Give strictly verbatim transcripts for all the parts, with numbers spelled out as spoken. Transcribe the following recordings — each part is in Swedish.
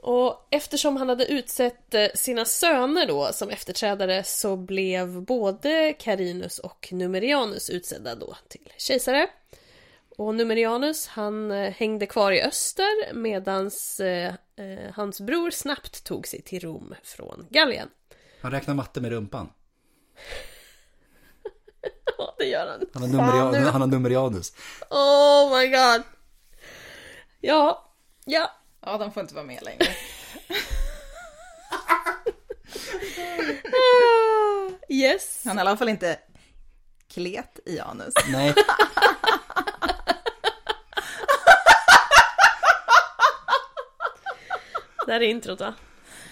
Och eftersom han hade utsett sina söner då som efterträdare så blev både Carinus och Numerianus utsedda då till kejsare. Och Numerianus han hängde kvar i öster medans eh, hans bror snabbt tog sig till Rom från Gallien. Han räknar matte med rumpan. Ja, det gör han. Han har, numerian, han har Numerianus. Oh my god. Ja, ja. Ja, de får inte vara med längre. Yes. Han har i alla fall inte klet i anus. Nej. Det här är introt, va?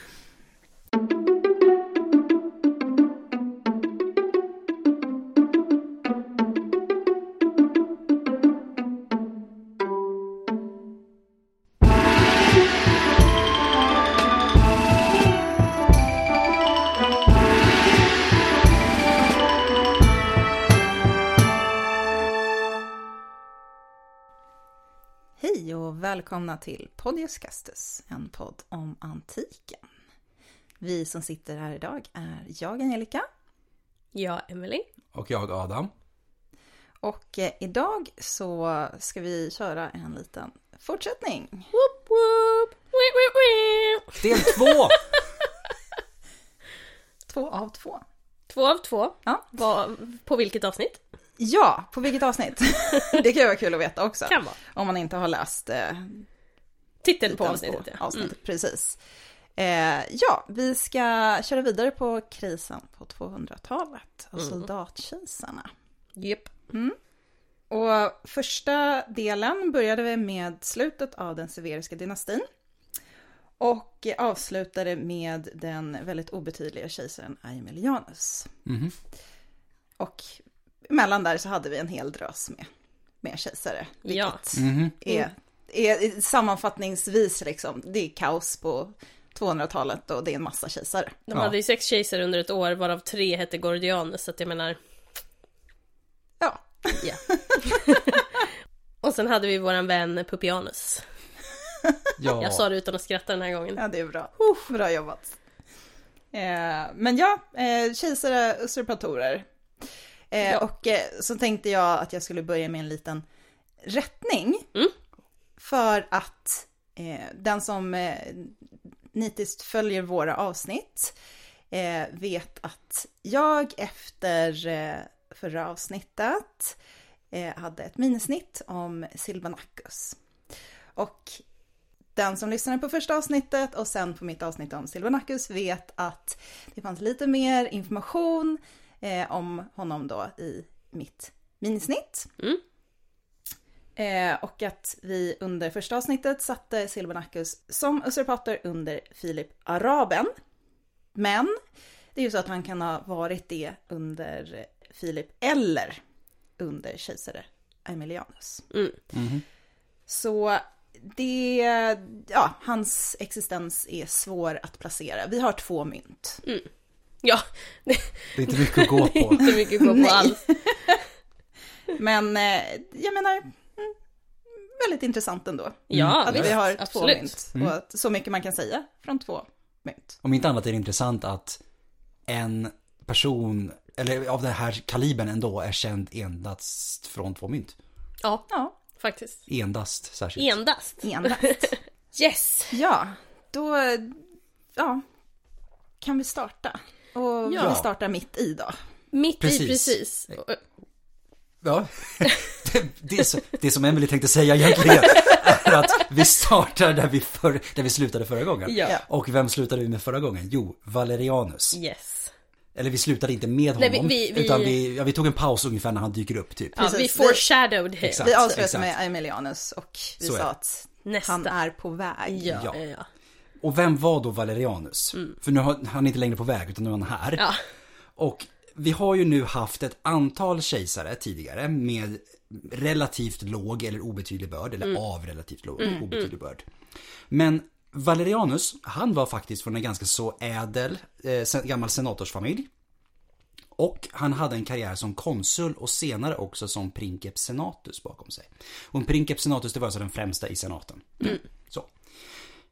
Hej och välkomna till Podius Castus, en podd om antiken. Vi som sitter här idag är jag, Angelica. Jag, Emily. Och jag, Adam. Och eh, idag så ska vi köra en liten fortsättning. Woop, woop. Wee, wee, wee. Del två! Två av två. Två av två. Ja. Var, på vilket avsnitt? Ja, på vilket avsnitt? Det kan ju vara kul att veta också. Kan vara. Om man inte har läst eh, Titeln på titeln avsnittet. Ja. avsnittet Mm. Precis. Eh, ja, vi ska köra vidare på krisen på tvåhundratalet. Och Mm. soldatkejsarna. Japp. Mm. Och första delen började vi med slutet av den severiska dynastin. Och avslutade med den väldigt obetydliga kejsaren Aemilianus. Mm. Och mellan där så hade vi en hel drös med, med kejsare. Ja. Vilket Mm. är, är sammanfattningsvis liksom, det är kaos på tvåhundratalet och det är en massa kejsare. De Ja. hade ju sex kejsare under ett år, varav tre hette Gordianus, så att jag menar... Ja. Ja. Och sen hade vi våran vän Pupianus. Ja. Jag sa det utan att skratta den här gången. Ja, det är bra. Uh, bra jobbat. Eh, men ja, eh, kejsare, usurpatorer. Eh, Ja. Och eh, så tänkte jag att jag skulle börja med en liten rättning. Mm. För att eh, den som eh, nitiskt följer våra avsnitt eh, vet att jag efter eh, förra avsnittet eh, hade ett minisnitt om Silvanacus. Och den som lyssnade på första avsnittet och sen på mitt avsnitt om Silvanacus vet att det fanns lite mer information eh, om honom då i mitt minisnitt. Mm. Eh, och att vi under första avsnittet satte Silvanacus som usurpator under Filip Araben. Men det är ju så att han kan ha varit det under Filip eller under kejsare Aemilianus. Mm. Mm. Så det, ja, hans existens är svår att placera. Vi har två mynt. Mm. Ja, Det är inte mycket att gå det är på. inte mycket att gå på Nej. alls. Men eh, jag menar, mm, väldigt intressant ändå. Ja, Att visst, vi har två absolut. mynt. Mm. Och att så mycket man kan säga från två mynt. Om inte annat är det intressant att en person, eller av den här kalibern ändå, är känd endast från två mynt. Ja, Ja, faktiskt. Endast särskilt. Endast. endast. Yes. Ja, då ja, kan vi starta. Och Ja. vi startar mitt i då. Mitt Precis. i precis. Ja, det, det, så- det som Emily tänkte säga egentligen är att vi startar där vi, för, där vi slutade förra gången. Ja. Ja. Och vem slutade vi med förra gången? Jo, Valerianus. Yes. Eller vi slutade inte med Nej, honom, vi- vi- utan vi, ja, vi tog en paus ungefär när han dyker upp typ. Ja, Precis. vi foreshadowed him. Exakt. Vi avslutade exakt. med Aemilianus och vi Så är sa det. att Nästa. han är på väg. Ja, Ja. ja, ja. Och vem var då Valerianus? För nu har han är inte längre på väg, utan nu är han här. Ja. Och vi har ju nu haft ett antal kejsare tidigare med relativt låg eller obetydlig börd, eller av relativt låg och obetydlig börd. Men Valerianus, han var faktiskt från en ganska så ädel eh, gammal senatorsfamilj. Och han hade en karriär som konsul och senare också som princeps senatus bakom sig. Och en princeps senatus, det var alltså den främsta i senaten. Så.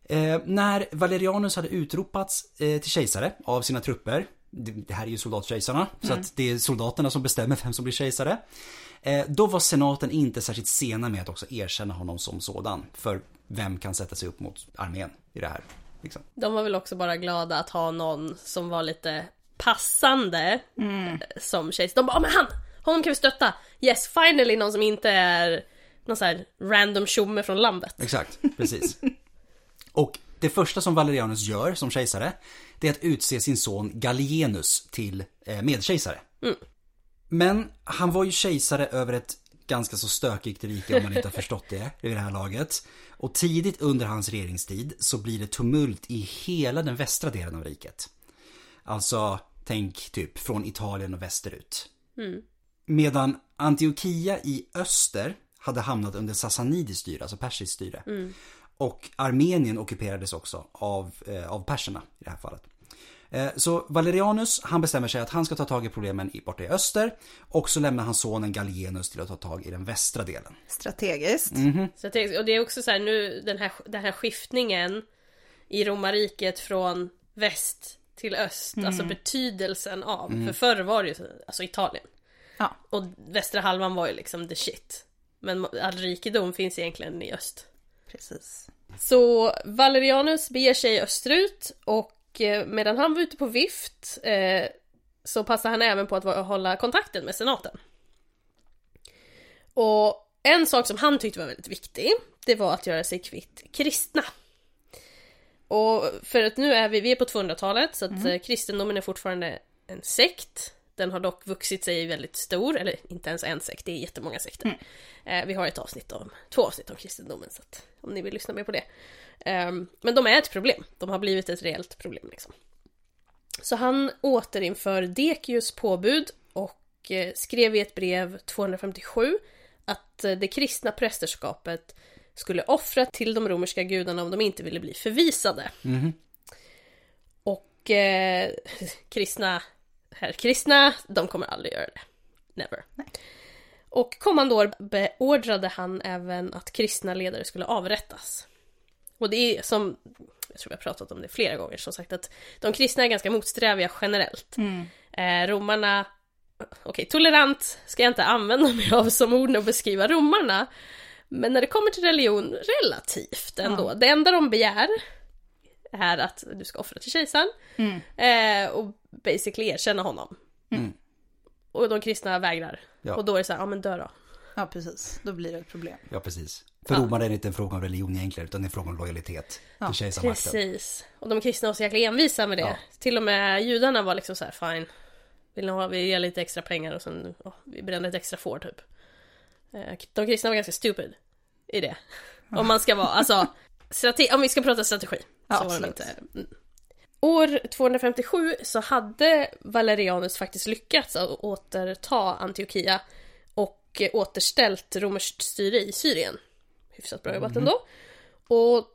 Eh, när Valerianus hade utropats eh, till kejsare av sina trupper, det, det här är ju soldatkejsarna, mm. så att det är soldaterna som bestämmer vem som blir kejsare. Eh, då var senaten inte särskilt sena med att också erkänna honom som sådan. För vem kan sätta sig upp mot armén i det här? Liksom. De var väl också bara glada att ha någon som var lite passande mm. som kejsare. De bara, men han, honom kan vi stötta. Yes, finally någon som inte är någon så här random tjomme från landet. Exakt, precis. Och det första som Valerianus gör som kejsare, det är att utse sin son Gallienus till eh, medkejsare. Mm. Men han var ju kejsare över ett ganska så stökigt rike om man inte har förstått det i det här laget. Och tidigt under hans regeringstid så blir det tumult i hela den västra delen av riket. Alltså, tänk typ från Italien och västerut. Mm. Medan Antiochia i öster hade hamnat under Sassanidis styre, alltså persiskt styre. Mm. Och Armenien ockuperades också av, eh, av perserna i det här fallet. Eh, så Valerianus, han bestämmer sig att han ska ta tag i problemen i, borta i öster. Och så lämnar han sonen Gallienus till att ta tag i den västra delen. Strategiskt. Mm-hmm. Strategiskt. Och det är också så här nu, den här, den här skiftningen i romarriket från väst till öst. Mm. Alltså betydelsen av. Mm. För förr var det ju alltså Italien. Ja. Och västra halvan var ju liksom the shit. Men all rikedom finns egentligen i öst. Precis. Så Valerianus beger sig österut och eh, medan han var ute på vift eh, så passade han även på att hålla kontakten med senaten. Och en sak som han tyckte var väldigt viktig, det var att göra sig kvitt kristna. Och för att nu är vi, vi är på tvåhundratalet så att mm. kristendomen är fortfarande en sekt. Den har dock vuxit sig väldigt stor, eller inte ens en sekt, det är jättemånga sekter. Mm. Eh, vi har ett avsnitt om, två avsnitt om kristendomen, så att, om ni vill lyssna mer på det. Eh, men de är ett problem, de har blivit ett reellt problem liksom. Så han återinför Decius påbud och eh, skrev i ett brev tvåhundrafemtiosju att eh, det kristna prästerskapet skulle offra till de romerska gudarna om de inte ville bli förvisade. Mm. Och eh, kristna... Herr kristna, de kommer aldrig göra det. Never. Nej. Och kommande år beordrade han även att kristna ledare skulle avrättas. Och det är som, jag tror vi har pratat om det flera gånger, som sagt att de kristna är ganska motsträviga generellt. Mm. Eh, romarna, okej, okay, tolerant ska jag inte använda mig av som ord när beskriva romarna. Men när det kommer till religion, relativt ändå. Mm. Det enda de begär är att du ska offra till kejsaren mm. eh, och basically erkänna honom. Mm. Och de kristna vägrar. Ja. Och då är det så här, ja men dö då. Ja precis, då blir det ett problem. Ja precis. För ja. Romarna är det inte en fråga om religion egentligen, utan det är en fråga om lojalitet ja. till kejsarmakten. Precis. Och de kristna var så jäkla envisa med det. Ja. Till och med judarna var liksom så här, fine. Vill ni ha, vi ger lite extra pengar och sen oh, vi bränner ett extra får typ. Eh, de kristna var ganska stupid i det. Ja. Om man ska vara, alltså strate- om vi ska prata strategi. Ja, så var de inte... Mm. År tvåhundrafemtiosju så hade Valerianus faktiskt lyckats att återta Antiochia och återställt romerskt styre i Syrien. Hyfsat bra jobbat ändå. Och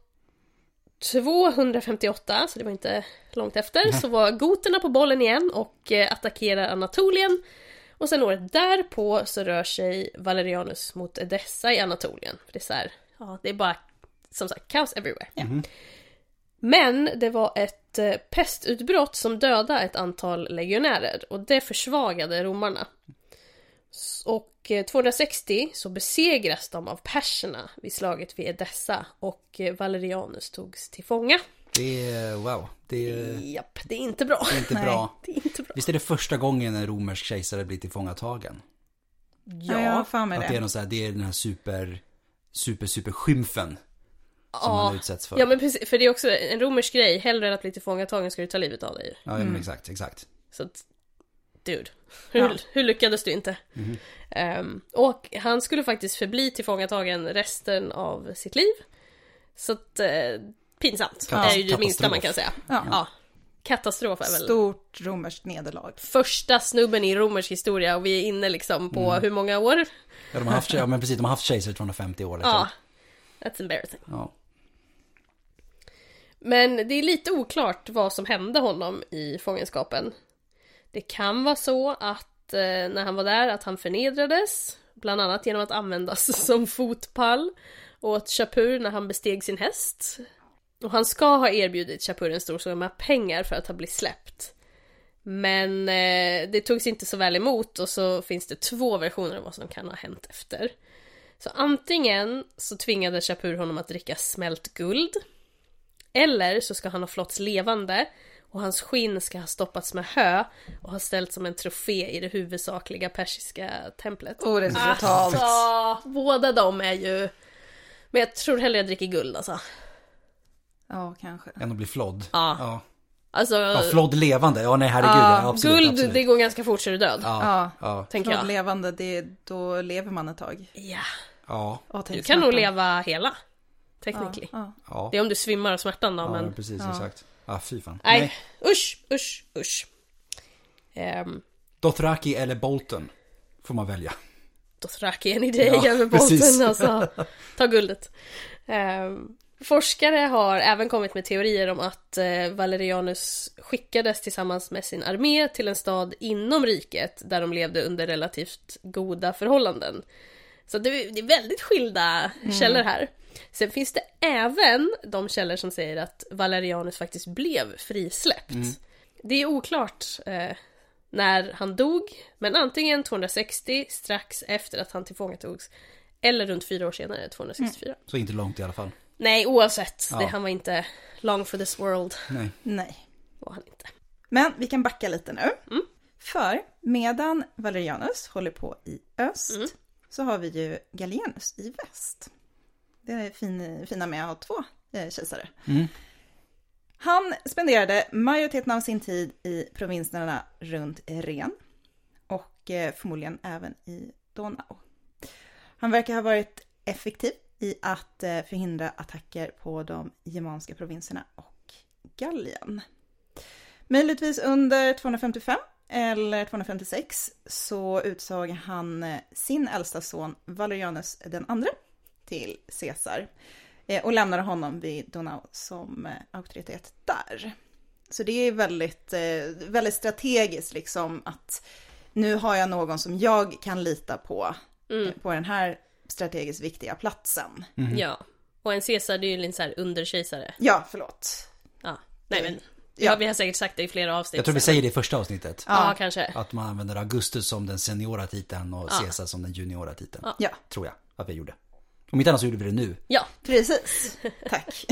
tvåhundrafemtioåtta, så det var inte långt efter, mm. så var goterna på bollen igen och attackerar Anatolien. Och sen året därpå så rör sig Valerianus mot Edessa i Anatolien. För det är så här, ja, det är bara som sagt kaos everywhere. Mm. Men det var ett pestutbrott som dödade ett antal legionärer och det försvagade romarna. Och tvåhundrasextio så besegras de av perserna vid slaget vid Edessa och Valerianus togs till fånga. Det är, wow. Det är, Japp, det är inte bra. Det är inte bra. Det är inte bra. Visst är det första gången en romersk kejsare blir tillfångatagen? Ja, jag har fan med att det. Är något så här, det är den här super, super, super skymfen. Som ja, man utsätts för. Ja, men precis, för det är också en romersk grej. Hellre än att bli tillfångatagen ska du ta livet av dig. Ja, mm. exakt, exakt. Så att, dude, hur, ja. hur lyckades du inte? Mm. Um, och han skulle faktiskt förbli tillfångatagen resten av sitt liv. Så att, uh, pinsamt. Ja. Det är ju det minsta man kan säga. Ja. Ja. Katastrof är väl... Stort romerskt nederlag. Första snubben i romersk historia och vi är inne liksom på mm. hur många år? Ja, de har haft, ja, men precis, de har haft kejsare tvåhundrafemtio år. Liksom. Ja, that's embarrassing. Ja. Men det är lite oklart vad som hände honom i fångenskapen. Det kan vara så att eh, när han var där att han förnedrades, bland annat genom att användas som fotpall och åt chapur när han besteg sin häst. Och han ska ha erbjudit Shapur en stor summa pengar för att ha blivit släppt. Men eh, det togs inte så väl emot, och så finns det två versioner av vad som kan ha hänt efter. Så antingen så tvingade Shapur honom att dricka smält guld, eller så ska han ha flotts levande och hans skinn ska ha stoppats med hö och ha ställts som en trofé i det huvudsakliga persiska templet. Åh, det är så brutalt. Alltså, båda de är ju... Men jag tror hellre jag dricker guld alltså. Ja, kanske. Än att bli flodd. Ja. Ja. Alltså, Ja, flodd levande. Ja, nej, herregud. ja, Ja, absolut, guld, absolut. det går ganska fort så är du död. Ja, Ja. ja, Tänker jag. Levande, det, då lever man ett tag. Ja. ja, Och tänk Du kan nog smärtan. leva hela. Technically. Ja, ja. Det är om du svimmar av smärtan då, Ja, men... precis, Ja. exakt. Ja, fy fan. Nej, usch, usch, usch. Um, Dothraki eller Bolton får man välja. Dothraki är en idé Ja, över precis. båten, alltså. Ta guldet. Um, forskare har även kommit med teorier om att uh, Valerianus skickades tillsammans med sin armé till en stad inom riket där de levde under relativt goda förhållanden. Så det, det är väldigt skilda mm. källor här. Sen finns det även de källor som säger att Valerianus faktiskt blev frisläppt. Mm. Det är oklart eh, när han dog, men antingen tvåhundrasextio strax efter att han tillfångatogs, eller runt fyra år senare, tvåhundrasextiofyra. Så inte långt i alla fall. Nej, oavsett. Ja. Det, han var inte long for this world. Nej. Nej. Var han inte. Men vi kan backa lite nu. Mm. För medan Valerianus håller på i öst Mm. så har vi ju Gallienus i väst. Det är fin, fina med att ha två eh, kejsare. Mm. Han spenderade majoriteten av sin tid i provinserna runt Ren och eh, förmodligen även i Donau. Han verkar ha varit effektiv i att eh, förhindra attacker på de germanska provinserna och Gallien. Möjligtvis under tvåhundrafemtiofem eller tvåhundrafemtiosex så utsåg han eh, sin äldsta son Valerianus den andre till Caesar och lämnade honom vid Donau som auktoritet där. Så det är väldigt, väldigt strategiskt liksom att nu har jag någon som jag kan lita på mm. på den här strategiskt viktiga platsen. Mm. Ja, och en Caesar det är ju lite så här underkejsare. Ja, förlåt. Ja, nej men Ja. ja, vi har säkert sagt det i flera avsnitt. Jag tror vi säger det i första avsnittet. Ja, Ja. kanske. Att man använder Augustus som den seniora titeln och Ja. Caesar som den juniora titeln. Ja. Ja, Tror jag att vi gjorde. Om inte annars så gjorde vi det nu. Ja, precis. Tack.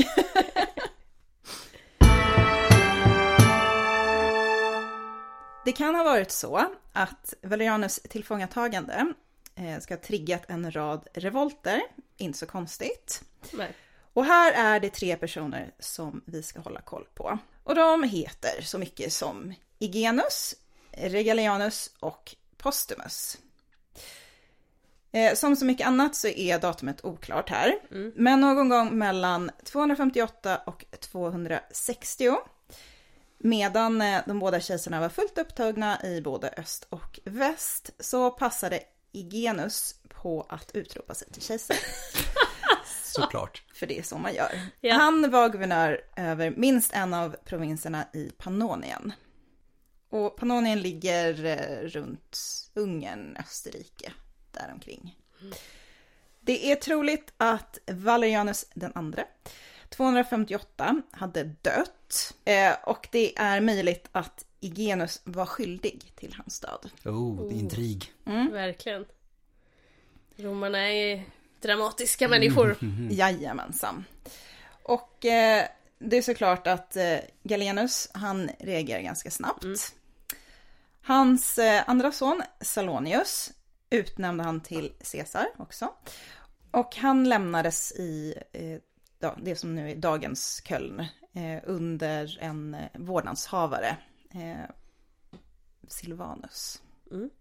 Det kan ha varit så att Valerianus tillfångatagande eh, ska ha triggat en rad revolter, inte så konstigt. nej. Och här är det tre personer som vi ska hålla koll på. Och de heter så mycket som Igenus, Regalianus och Postumus. Eh, som så mycket annat så är datumet oklart här. Mm. Men någon gång mellan tvåhundrafemtioåtta och tvåhundrasextio. Medan eh, de båda kejsarna var fullt upptagna i både öst och väst så passade Igenus på att utropa sig till kejsare. Såklart. För det är så man gör. Ja. Han var guvernör över minst en av provinserna i Pannonien. Och Pannonien ligger eh, runt Ungern, Österrike, däromkring. Mm. Det är troligt att Valerianus den andre, tvåhundrafemtioåtta, hade dött. Eh, och det är möjligt att Igenus var skyldig till hans död. Oh, det är intrig. Mm. Verkligen. Romarna är dramatiska människor. Mm. Jajamensan. Och eh, det är såklart att eh, Gallienus, han reagerar ganska snabbt. Mm. Hans eh, andra son, Salonius, utnämnde han till Caesar också. Och han lämnades i eh, ja, det som nu är dagens Köln eh, under en eh, vårdnadshavare, eh, Silvanus. Mm.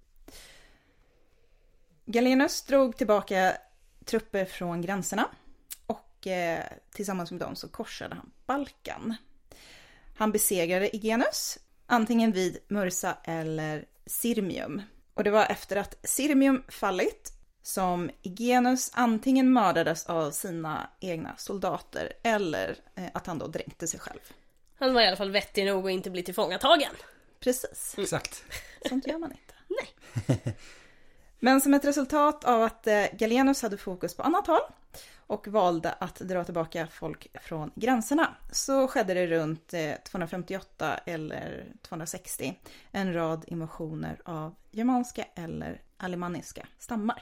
Gallienus drog tillbaka trupper från gränserna och eh, tillsammans med dem så korsade han Balkan. Han besegrade Igenus antingen vid Mursa eller Sirmium. Och det var efter att Sirmium fallit som Igenus antingen mördades av sina egna soldater eller eh, att han då dränkte sig själv. Han var i alla fall vettig nog att inte bli tillfångatagen. Precis. Exakt. Sånt gör man inte. Nej. Men som ett resultat av att eh, Gallienus hade fokus på annat håll och valde att dra tillbaka folk från gränserna, så skedde det runt tvåhundrafemtioåtta eller tvåhundrasextio en rad invasioner av germanska eller alemanniska stammar.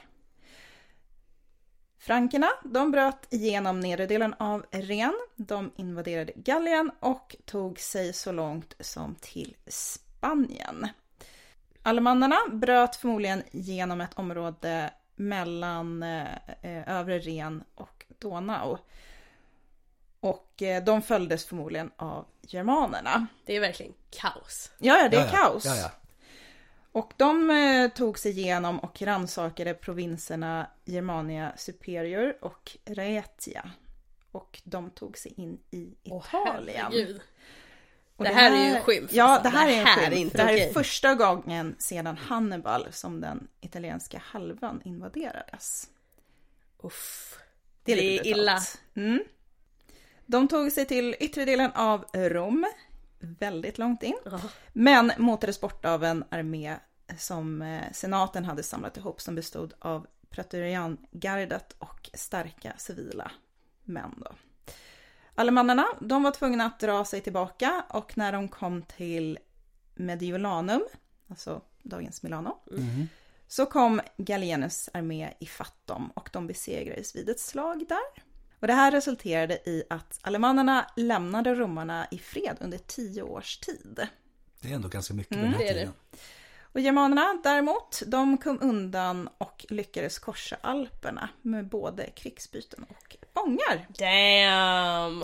Frankerna, de bröt igenom nedre delen av Ren, de invaderade Gallien och tog sig så långt som till Spanien. Alemannarna bröt förmodligen genom ett område mellan eh, övre Ren och Donau. Och eh, de följdes förmodligen av germanerna. Det är verkligen kaos. Ja, ja, det är ja, ja. kaos. Ja, ja. Och de eh, tog sig igenom och rannsakade provinserna Germania Superior och Raetia. Och de tog sig in i Italien. Åh, och det, det här är ju en skymf. Ja, alltså. det här det är en här skymf. är inte det här okej. är första gången sedan Hannibal som den italienska halvan invaderades. Uff. Det är, det lite är illa. brutalt. Mm. De tog sig till yttre delen av Rom, väldigt långt in. Ja. Men motades bort av en armé som senaten hade samlat ihop, som bestod av praetoriangardet och starka civila män då. Alemannarna, de var tvungna att dra sig tillbaka, och när de kom till Mediolanum, alltså dagens Milano, Mm. så kom Gallienus armé i fatt dem och de besegrades vid ett slag där. Och det här resulterade i att alemannarna lämnade romarna i fred under tio års tid. Det är ändå ganska mycket Mm, den här det är det. tiden. Och germanerna däremot, de kom undan och lyckades korsa Alperna med både krigsbyten och fångar. Damn!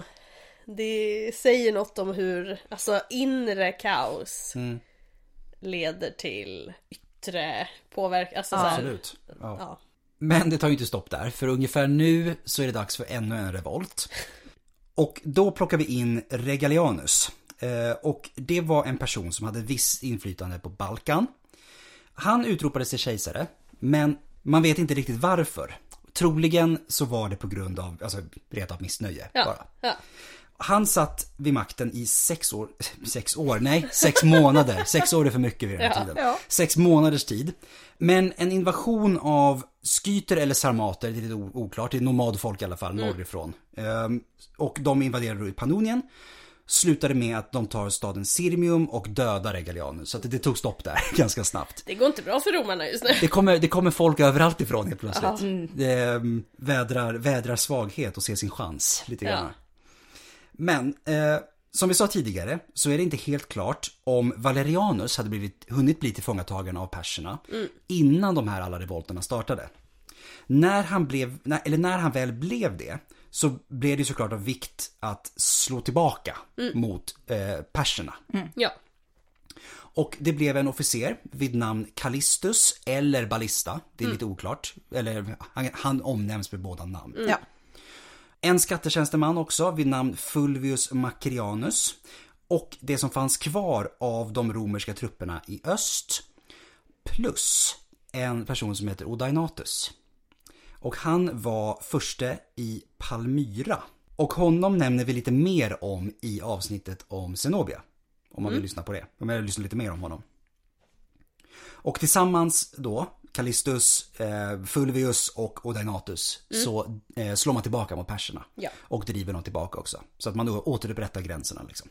Det säger något om hur alltså inre kaos Mm. leder till yttre påverkan. Alltså, Ja. så här, Absolut. Ja. ja. Men det tar ju inte stopp där, för ungefär nu så är det dags för ännu en revolt. Och då plockar vi in Regalianus. Eh, och det var en person som hade viss inflytande på Balkan. Han utropade sig kejsare, men man vet inte riktigt varför. Troligen så var det på grund av alltså, ret av missnöje Ja. bara. Ja. Han satt vid makten i sex år, sex år, nej, sex månader. Sex år är för mycket vid den här Ja, tiden. ja. Sex månaders tid. Men en invasion av skyter eller sarmater, det är lite oklart, det är nomadfolk i alla fall, Mm. norrifrån. Ehm, och de invaderade i Pannonien. Slutade med att de tar staden Sirmium och dödar Regalianus. Så att det, det tog stopp där ganska snabbt. Det går inte bra för romarna just nu. Det kommer, det kommer folk överallt ifrån helt plötsligt. Ja. Mm. Det um, vädrar, vädrar svaghet och ser sin chans lite grann. Ja. Men eh, som vi sa tidigare så är det inte helt klart om Valerianus hade blivit, hunnit bli tillfångatagen av perserna Mm. innan de här alla revolterna startade. När han, blev, när, eller när han väl blev det så blev det såklart av vikt att slå tillbaka Mm. mot eh, perserna. Ja. Och det blev en officer vid namn Callistus eller Ballista, det är lite oklart. Eller han, han omnämns med båda namn. Ja. En skattetjänsteman också vid namn Fulvius Macrianus. Och det som fanns kvar av de romerska trupperna i öst. Plus en person som heter Odaenathus. Och han var förste i Palmyra. Och honom nämner vi lite mer om i avsnittet om Zenobia. Om man vill lyssna på det. Om jag vill lyssna lite mer om honom. Och tillsammans då, Callistus, eh, Fulvius och Odaenathus, så eh, slår man tillbaka mot perserna. Ja. Och driver dem tillbaka också. Så att man då återupprättar gränserna liksom.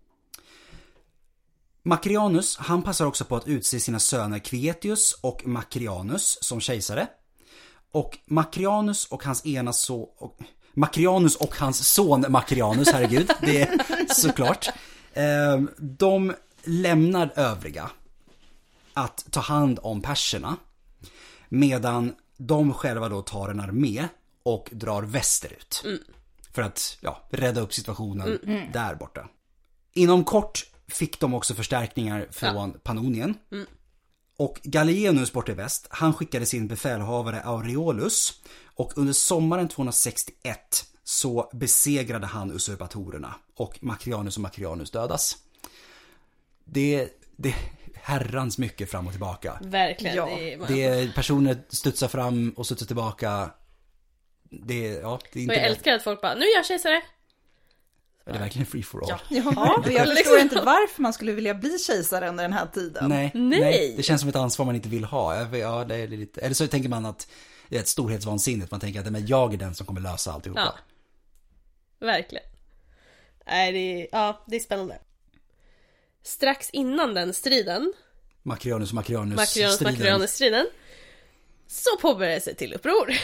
Macrianus, han passar också på att utse sina söner Quietius och Macrianus som kejsare. Och Macrianus och hans ena så och, Macrianus och hans son Macrianus, herregud, det är såklart. Eh, de lämnar övriga att ta hand om perserna. Medan de själva då tar en armé och drar västerut. Mm. För att ja, rädda upp situationen mm. där borta. Inom kort fick de också förstärkningar från ja. Pannonien. Mm. Och Gallienus borta i väst, han skickade sin befälhavare Aureolus. Och under sommaren tvåhundrasextioett så besegrade han usurpatorerna. Och Macrianus och Macrianus dödas. Det, det herrans mycket fram och tillbaka. Verkligen. Ja. Det, är, Det är personer studsar fram och studsar tillbaka. Det är, ja, det är inte och jag rätt. älskar att folk bara, nu är jag kejsare. Är det verkligen free for all? Ja. Ja, och jag liksom. förstår inte varför man skulle vilja bli kejsare under den här tiden. Nej, Nej. nej, det känns som ett ansvar man inte vill ha. Ja, det är lite, eller så tänker man att det är ett storhetsvansinnigt. Man tänker att men jag är den som kommer lösa alltihopa. Ja. Verkligen. Nej, det är, ja, det är spännande. Strax innan den striden, Makrianus Makrianus Makrianus striden. Makrianus striden, så påbörjade sig till uppror.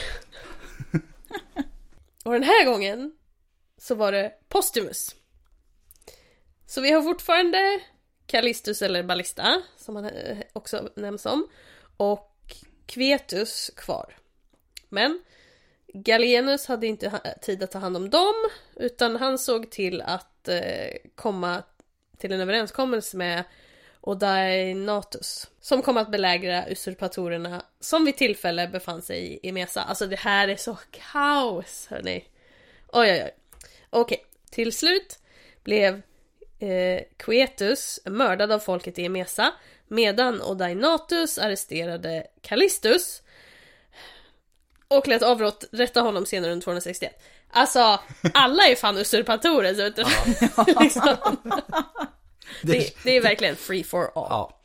Och den här gången så var det Postumus. Så vi har fortfarande Callistus eller Ballista, som han också nämns om, och Quietus kvar. Men Gallienus hade inte tid att ta hand om dem, utan han såg till att eh, komma till en överenskommelse med Odaenathus, som kom att belägra usurpatorerna som vid tillfälle befann sig i Emesa. Alltså det här är så kaos, hörni. Oj, oj, oj. Okej, till slut blev eh, Quietus mördad av folket i Emesa, medan Odaenathus arresterade Callistus och lät avrätta honom senare under tvåhundrasextioett. Alltså, alla är fan usurpatorer, så vet du. Ja. liksom. det, det är verkligen free for all. Ja.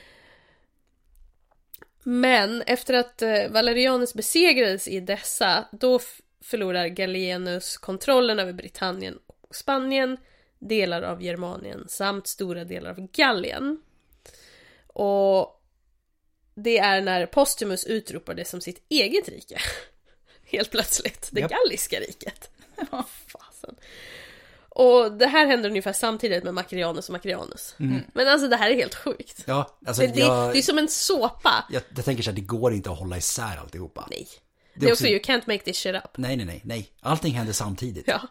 Men efter att Valerianus besegrades i dessa, då f- förlorar Gallienus kontrollen över Britannien och Spanien, delar av Germanien samt stora delar av Gallien. Och det är när Postumus utropar det som sitt eget rike. Helt plötsligt. Det Yep. galliska riket. Fasen. Och det här händer ungefär samtidigt med Makrianus och Makrianus. Mm. Men alltså det här är helt sjukt. Ja, alltså det, det, jag, det är som en såpa. jag, jag tänker så här, det går inte att hålla isär alltihopa. Nej. Det Det är är också, också, you can't make this shit up. nej, nej, nej, nej. Allting händer samtidigt. Ja.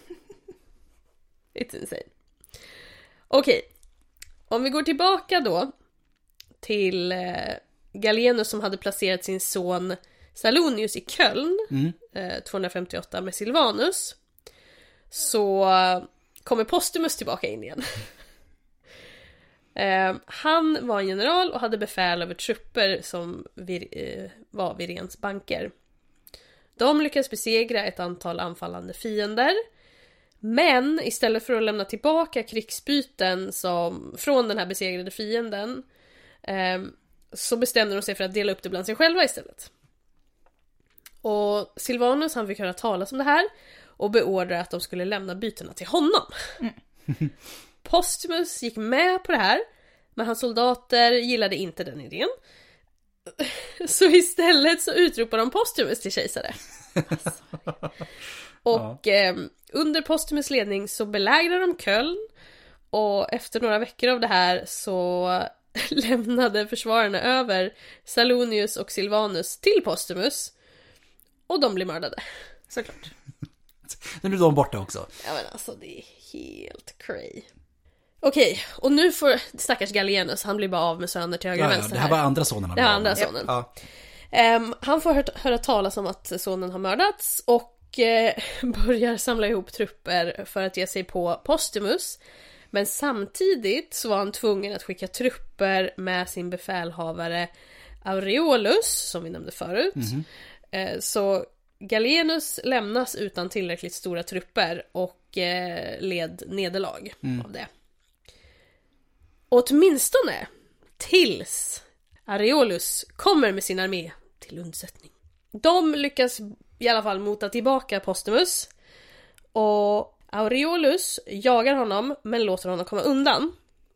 It's insane. Okej. Om vi går tillbaka då till eh, Gallienus som hade placerat sin son Salonius i Köln Mm. eh, tvåhundrafemtioåtta med Silvanus, så eh, kommer Postumus tillbaka in igen. eh, han var en general och hade befäl över trupper som vir, eh, var vid Rens banker. De lyckades besegra ett antal anfallande fiender, men istället för att lämna tillbaka krigsbyten som, från den här besegrade fienden, eh, så bestämde de sig för att dela upp det bland sig själva istället. Och Silvanus, han fick höra talas om det här och beordrade att de skulle lämna bytena till honom. Mm. Postumus gick med på det här, men hans soldater gillade inte den idén. Så istället så utropar de Postumus till kejsare. Och ja. eh, under Postumus ledning så belägrar de Köln, och efter några veckor av det här så lämnade försvararna över Salonius och Silvanus till Postumus, och de blir mördade. Såklart. Nu är de borta också. Ja, men alltså det är helt crazy. Okej, och nu får stackars Gallienus, han blir bara av med söner till höger och ja, vänster. Det här var andra sonen. Det här andra sonen. Ja. Um, han får hör, höra talas om att sonen har mördats och uh, börjar samla ihop trupper för att ge sig på Postumus. Men samtidigt så var han tvungen att skicka trupper med sin befälhavare Aureolus, som vi nämnde förut. Mm-hmm. Uh, så Gallienus lämnas utan tillräckligt stora trupper och uh, led nederlag mm. av det. Åtminstone tills Aureolus kommer med sin armé till undsättning. De lyckas i alla fall mota tillbaka Postumus, och Aureolus jagar honom men låter honom komma undan.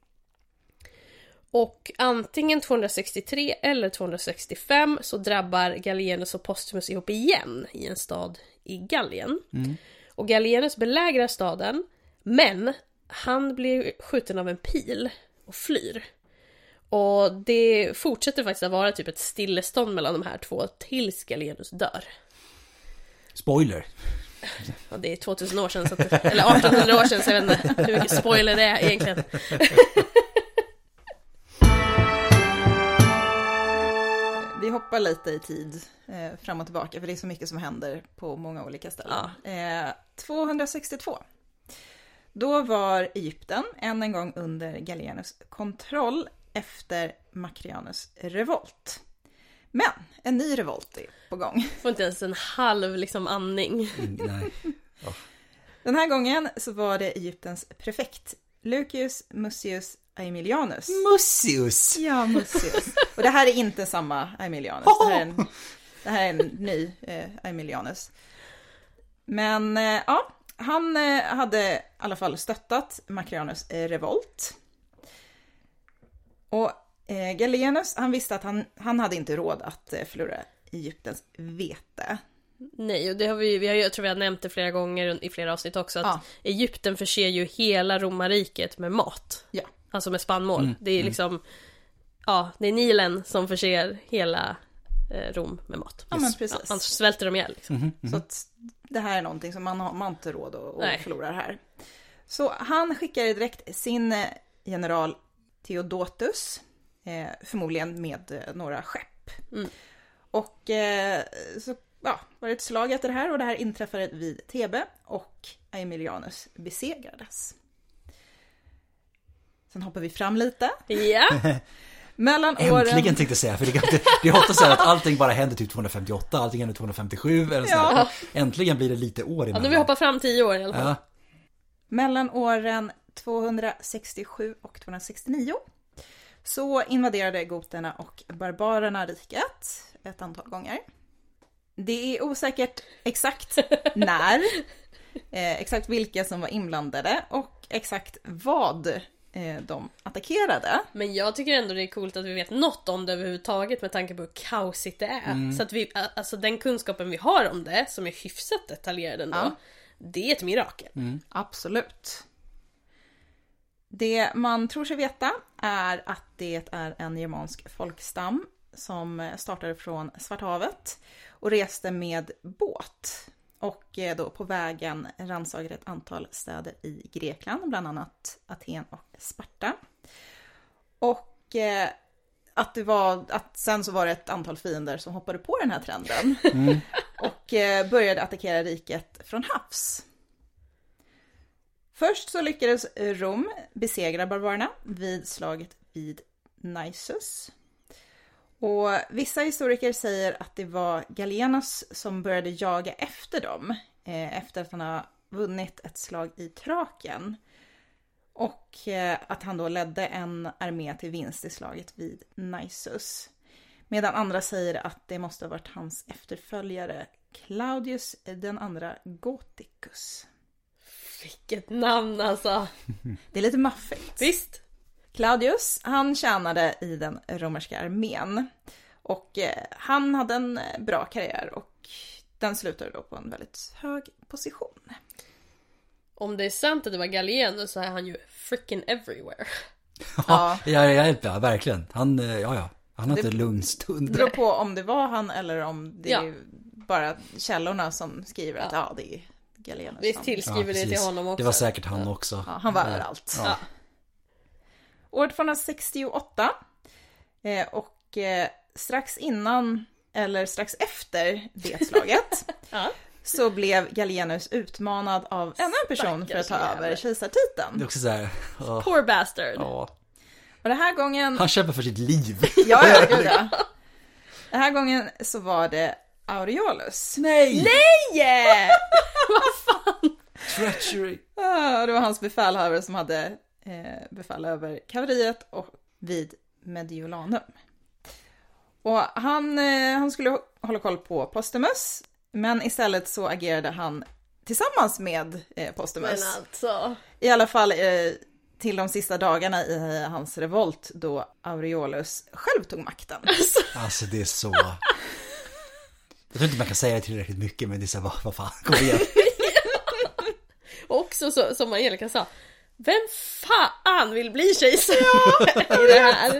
Och antingen tvåhundrasextiotre eller tvåhundrasextiofem så drabbar Gallienus och Postumus ihop igen i en stad i Gallien. Mm. Och Gallienus belägrar staden, men han blir skjuten av en pil och flyr. Och det fortsätter faktiskt att vara typ ett stillestånd mellan de här två tills Gallienus dör. Spoiler. Ja, det är tvåtusen år sedan, så att, eller artonhundra år sedan, så jag vet inte hur mycket spoiler det är egentligen. Vi hoppar lite i tid eh, fram och tillbaka, för det är så mycket som händer på många olika ställen. Ja. Eh, tvåhundrasextiotvå. Då var Egypten än en gång under Gallienus kontroll efter Makrianus revolt. Men en ny revolt är på gång. Får inte ens en halv liksom andning. Mm, nej. Oh. Den här gången så var det Egyptens prefekt Lucius Mucius Aemilianus. Mucius! Ja, Mucius. Och det här är inte samma Aemilianus. Det här är en Det här är en ny eh, Aemilianus. Men eh, ja, han eh, hade i alla fall stöttat Macarianus eh, revolt. Och eh, Gallienus, han visste att han, han hade inte råd att eh, förlora Egyptens vete. Nej, och det har vi, vi har, jag tror vi har nämnt det flera gånger i flera avsnitt också, att Ja. Egypten förser ju hela romarriket med mat. Ja. Alltså med spannmål. Mm, Det är liksom, ja, det är Nilen som förser hela eh, Rom med mat. Ja, men precis. Ja, annars svälter de ihjäl. Liksom. Mhm, mhm. Så att det här är någonting som man har, man har inte råd att, Nej. att förlora här. Så han skickade direkt sin eh, general Theodotus, eh, förmodligen med eh, några skepp. Mm. Och eh, så ja, var det ett slag efter det här, och det här inträffade vid Thebe, och Aemilianus besegrades. Sen hoppar vi fram lite. Ja, Mellan Äntligen åren... tänkte jag säga, för det, kan inte, det är ofta så här att allting bara händer typ tvåhundrafemtioåtta, allting händer tvåhundrafemtiosju eller så här. Ja. Äntligen blir det lite år ja emellan. nu har vi hoppat fram tio år i alla fall. Ja. Mellan åren tvåhundrasextiosju och tvåhundrasextionio så invaderade goterna och barbarerna riket ett antal gånger. Det är osäkert exakt när, eh, exakt vilka som var inblandade och exakt vad eh, de attackerade. Men jag tycker ändå det är coolt att vi vet något om det överhuvudtaget med tanke på hur kaosigt det är. Mm. Så att vi, alltså den kunskapen vi har om det, som är hyfsat detaljerad ändå, Ja. det är ett mirakel. Mm. Absolut. Det man tror sig veta är att det är en germansk folkstam som startade från Svarthavet och reste med båt. Och då på vägen rannsakade ett antal städer i Grekland, bland annat Aten och Sparta. Och eh, att det var, att sen så var det ett antal fiender som hoppade på den här trenden Mm. och eh, började attackera riket från havs. Först så lyckades Rom besegra barbarerna vid slaget vid Naissus. Och vissa historiker säger att det var Gallienus som började jaga efter dem eh, efter att han har vunnit ett slag i Thrakien. Och eh, att han då ledde en armé till vinst i slaget vid Naissus. Medan andra säger att det måste ha varit hans efterföljare Claudius den andra Gothicus. Vilket namn alltså. Det är lite maffigt. Visst? Claudius, han tjänade i den romerska armén. Och eh, han hade en bra karriär och den slutade då på en väldigt hög position. Om det är sant att det var Gallienus så är han ju freaking everywhere. Ja, ja, ja, ja, verkligen. Han, eh, ja, ja. Han har Det- inte lugn stund. Det beror på om det var han eller om det Ja. är bara källorna som skriver att ja, det är Gallienus. Vi han- tillskriver det till precis. honom också. Det var säkert han också. Ja, han var Ja. överallt. Ja. År tvåhundrasextioåtta eh, och eh, strax innan eller strax efter det slaget Ja. så blev Gallienus utmanad av ännu en person för att ta Stackars över jävel. Det är kejsartiteln. också så här, ja, Poor bastard. ja. Och den här gången, Han kämpar för sitt liv. ja, ja, gud, ja. Den här gången så var det Aureolus. Nej! Yeah! Vad fan? Treachery. Ah, det var hans befälhavare som hade eh, befäl över kavalleriet och vid Mediolanum. Och han, eh, han skulle hålla koll på Postumus, men istället så agerade han tillsammans med eh, Men Postumus. alltså. I alla fall eh, till de sista dagarna i hans revolt då Aureolus själv tog makten. Alltså det är så... Jag tror inte man kan säga det tillräckligt mycket, men det är så här, vad, vad fan, kom igen. Och också så, som Angelica sa, vem fan vill bli kejsare i det här?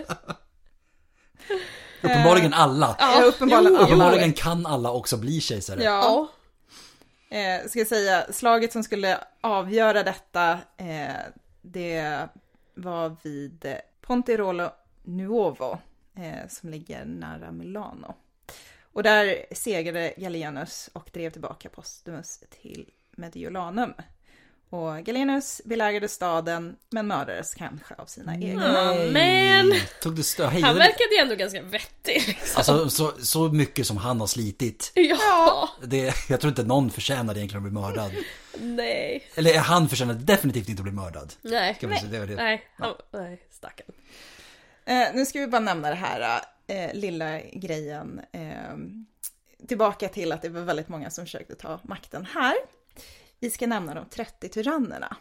Uppenbarligen alla. Ja, uppenbarligen jo, alla. Uppenbarligen kan alla också bli kejsare. Ja. Ja. Eh, ska jag säga, slaget som skulle avgöra detta, eh, det var vid eh, Pontirolo Nuovo, eh, som ligger nära Milano. Och där segrade Gallienus och drev tillbaka Postumus till Mediolanum. Och Gallienus belägrade staden, men mördades kanske av sina egna. Ja, men Tog du stö? Hej, han det- verkade ju ändå ganska vettig liksom. Alltså så, så mycket som han har slitit. Ja, Det, jag tror inte någon förtjänar egentligen att bli mördad. nej. Eller han förtjänar definitivt inte att bli mördad. Nej, Kan man säga, det var det. nej, han, nej, stackarn. Eh, nu ska vi bara nämna det här eh, lilla grejen. Eh, tillbaka till att det var väldigt många som försökte ta makten här. Vi ska nämna de trettio tyrannerna.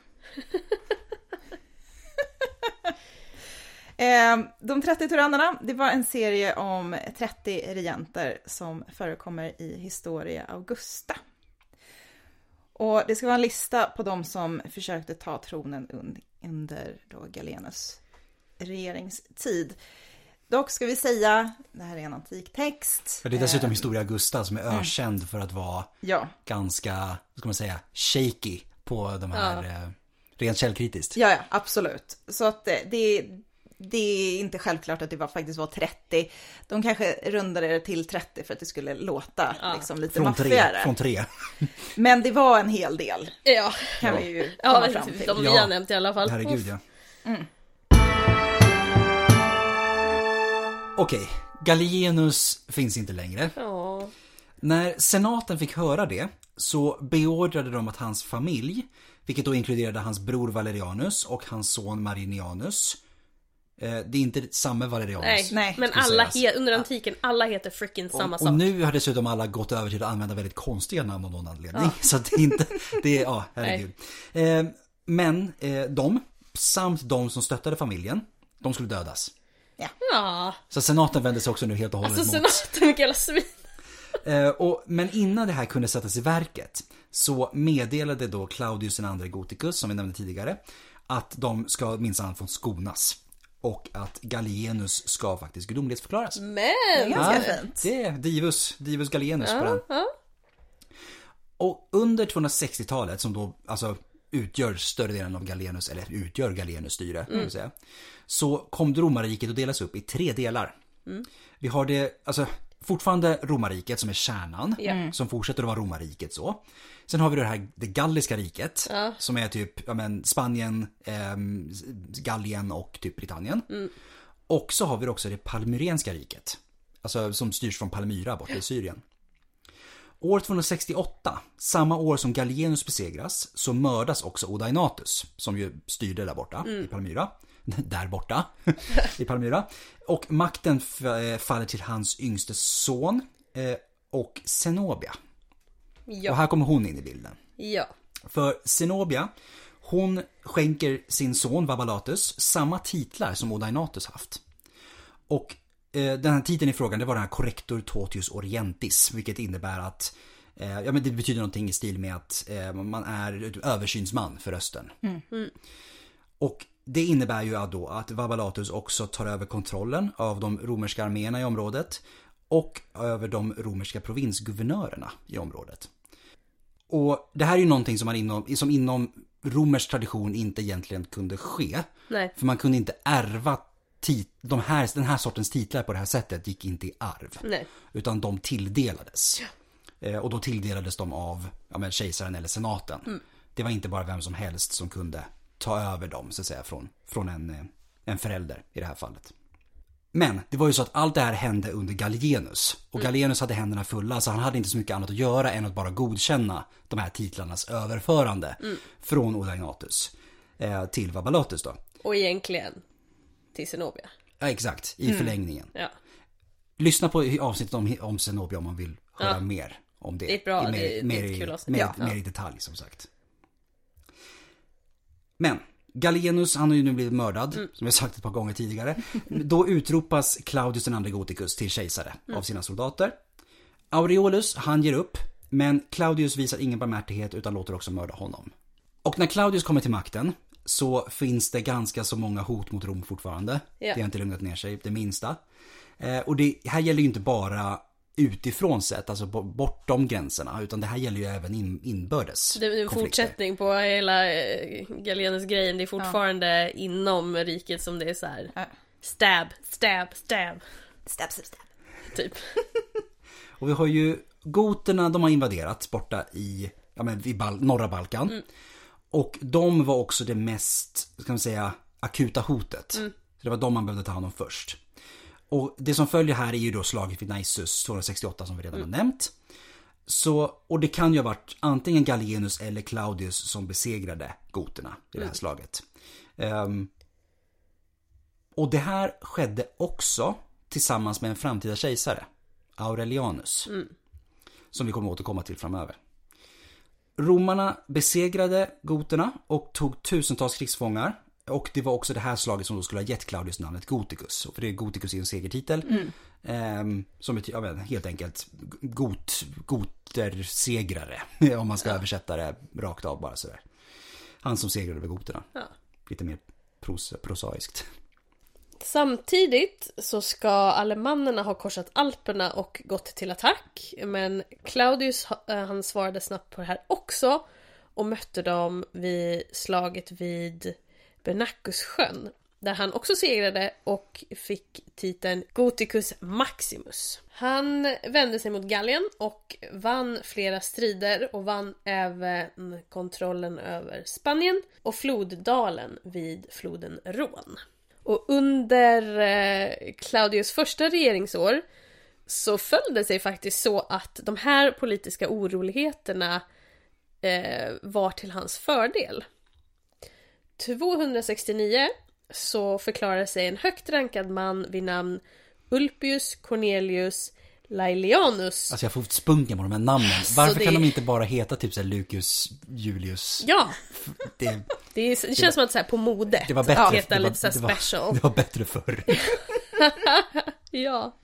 De trettio tyrannerna, det var en serie om trettio regenter som förekommer i Historia Augusta. Och det ska vara en lista på de som försökte ta tronen under då Gallienus regeringstid. Dock ska vi säga, det här är en antik text. För det är dessutom Historia Augusta som är ökänd mm. för att vara ja. ganska, vad ska man säga, shaky på de här, ja. eh, rent källkritiskt. Ja, ja, absolut. Så att det, det är inte självklart att det var, faktiskt var trettio. De kanske rundade det till trettio för att det skulle låta ja. liksom, lite från maffigare. Tre, från tre. Men det var en hel del. Ja. Kan ja. vi ju komma ja, fram till. De vi ja. har nämnt i alla fall. Herregud, ja. Mm. Okej, Gallienus finns inte längre. Ja. När senaten fick höra det så beordrade de att hans familj, vilket då inkluderade hans bror Valerianus och hans son Marinianus. Eh, det är inte samma Valerianus. Nej, nej. Men alla he- under antiken, alla heter freaking samma och, sak. Och nu har dessutom alla gått över till att använda väldigt konstiga namn av någon anledning. Ja. Så det är inte, det är, ja, herregud. Eh, men eh, de, samt de som stöttade familjen, de skulle dödas. Ja. ja. Så senaten vände sig också nu helt och hållet alltså, mot... Alltså senaten, vilka jävla svin. Eh, och, men innan det här kunde sättas i verket så meddelade då Claudius den andre Gothicus, som vi nämnde tidigare, att de ska minsann få skonas. Och att Gallienus ska faktiskt gudomlighetsförklaras. Men! Det är ganska ja, fint. Det är Divus, Divus Gallienus ja, på den. Ja. Och under tvåhundrasextiotalet, som då alltså utgör större delen av Gallienus, eller utgör Gallienus styre, mm. säga, så kom romarriket att delas upp i tre delar. Mm. Vi har det, alltså fortfarande romarriket som är kärnan, mm. som fortsätter att vara romarriket så. Sen har vi det här det galliska riket, ja. som är typ ja, men, Spanien, eh, Gallien och typ Britannien. Mm. Och så har vi också det palmyrenska riket, alltså som styrs från Palmyra bort i Syrien. År tvåhundrasextioåtta, samma år som Gallienus besegras, så mördas också Odaenathus, som ju styrde där borta mm. i Palmyra. Där borta i Palmyra. Och makten f- faller till hans yngste son eh, och Zenobia. Ja. Och här kommer hon in i bilden. Ja. För Zenobia, hon skänker sin son Vabalatus samma titlar som Odaenathus haft. Och eh, den här titeln i frågan, det var den här Corrector Totius Orientis, vilket innebär att eh, ja, men det betyder någonting i stil med att eh, man är översynsman för Östern. Mm. Mm. Och det innebär ju då att Vabalatus också tar över kontrollen av de romerska arméerna i området och över de romerska provinsguvernörerna i området. Och det här är ju någonting som, man inom, som inom romersk tradition inte egentligen kunde ske. Nej. För man kunde inte ärva tit- de här, den här sortens titlar på det här sättet gick inte i arv. Nej. Utan de tilldelades. Ja. Eh, och då tilldelades de av ja, men, kejsaren eller senaten. Mm. Det var inte bara vem som helst som kunde ta över dem så att säga från, från en, en förälder i det här fallet. Men det var ju så att allt det här hände under Gallienus. Och mm. Gallienus hade händerna fulla, så han hade inte så mycket annat att göra än att bara godkänna de här titlarnas överförande mm. från Odaenathus eh, till Vabalatus då. Och egentligen till Zenobia. Ja, exakt, i mm. förlängningen. Ja. Lyssna på avsnittet om, om Zenobia om man vill höra ja. mer om det. Det är bra, I mer, det är, mer, det är ett kul avsnitt. mer, ja. mer i detalj som sagt. Men Gallienus, han har ju nu blivit mördad, mm. som jag sagt ett par gånger tidigare. Då utropas Claudius den andre Gothicus till kejsare mm. av sina soldater. Aureolus, han ger upp, men Claudius visar ingen barmhärtighet utan låter också mörda honom. Och när Claudius kommer till makten så finns det ganska så många hot mot Rom fortfarande. Ja. Det har inte lugnat ner sig, det minsta. Eh, och det här gäller ju inte bara utifrån sett, alltså bortom gränserna, utan det här gäller ju även in, inbördes. Det är en fortsättning på hela eh, Gallienus-grejen. Det är fortfarande ja. inom riket som det är så här. Ja. Stab, stab, stab. Stab, stab, stab. Typ. Och vi har ju goterna, de har invaderat borta i, ja men, i Bal- norra Balkan. Mm. Och de var också det mest, ska man säga, akuta hotet. Mm. Så det var de man behövde ta hand om först. Och det som följer här är ju då slaget vid Naissus tvåhundrasextioåtta som vi redan mm. har nämnt. Så, och det kan ju ha varit antingen Gallienus eller Claudius som besegrade goterna i det här mm. slaget. Um, och det här skedde också tillsammans med en framtida kejsare, Aurelianus. Mm. som vi kommer återkomma till framöver. Romarna besegrade goterna och tog tusentals krigsfångar. Och det var också det här slaget som då skulle ha gett Claudius namnet Gothicus. För det är Gothicus är en segertitel. Mm. Eh, som betyder, jag vet, helt enkelt got, gotersegrare. Om man ska ja. översätta det rakt av bara sådär. Han som segrade över goterna. Ja. Lite mer pros, prosaiskt. Samtidigt så ska alemannerna ha korsat Alperna och gått till attack. Men Claudius han svarade snabbt på det här också. Och mötte dem vid slaget vid Benacussjön. Där han också segrade och fick titeln Gothicus Maximus. Han vände sig mot Gallien och vann flera strider och vann även kontrollen över Spanien och floddalen vid floden Rhône. Och under eh, Claudius första regeringsår så föll det sig faktiskt så att de här politiska oroligheterna eh, var till hans fördel. tvåhundrasextionio så förklarade sig en högt rankad man vid namn Ulpius Cornelius Laelianus. Alltså jag får spunka på de här namnen. Varför det... kan de inte bara heta typ så här Lucas Julius? Ja. Det, det, är, det känns det var, som att så här på modet. Det var bättre. Att heta det var, lite så här det var, special. Det var bättre förr. Ja.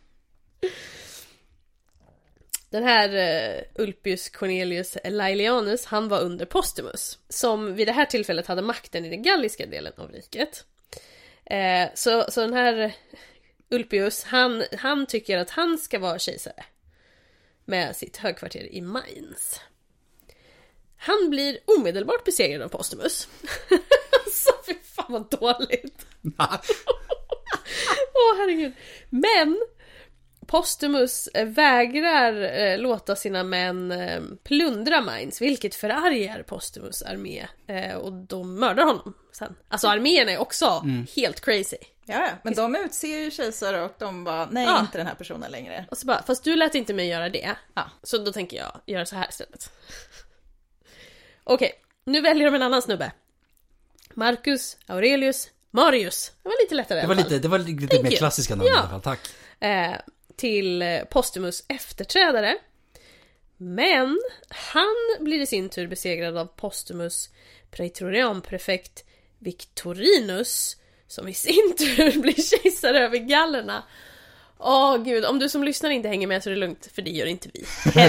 Den här uh, Ulpius Cornelius Laelianus, han var under Postumus, som vid det här tillfället hade makten i den galliska delen av riket. Eh, så, så den här Ulpius, han, han tycker att han ska vara kejsare med sitt högkvarter i Mainz. Han blir omedelbart besegrad av Postumus. Så fy fan vad dåligt. Åh oh, herregud. Men Postumus vägrar eh, låta sina män eh, plundra Mainz, vilket förargar Postumus armé eh, och de mördar honom sen. Alltså armén är också mm. helt crazy. Ja, men de utser ju kejsare och de bara, nej ja. inte den här personen längre. Och så bara, fast du lät inte mig göra det. Ja. Så då tänker jag göra så här istället. Okej, okay, nu väljer de en annan snubbe. Marcus Aurelius Marius. Det var lite lättare. Det var lite, det var lite mer klassiska namn ja. i alla fall, tack. Eh, till Postumus efterträdare. Men han blir i sin tur besegrad av Postumus praetorianprefekt Victorinus, som i sin tur blir kejsare över gallerna. Åh oh, gud, om du som lyssnar inte hänger med så är det lugnt, för det gör inte vi.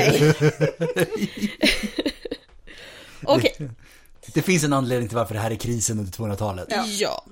Okej. Okay. Det, det finns en anledning till varför det här är krisen under tvåhundratalet. Ja. ja.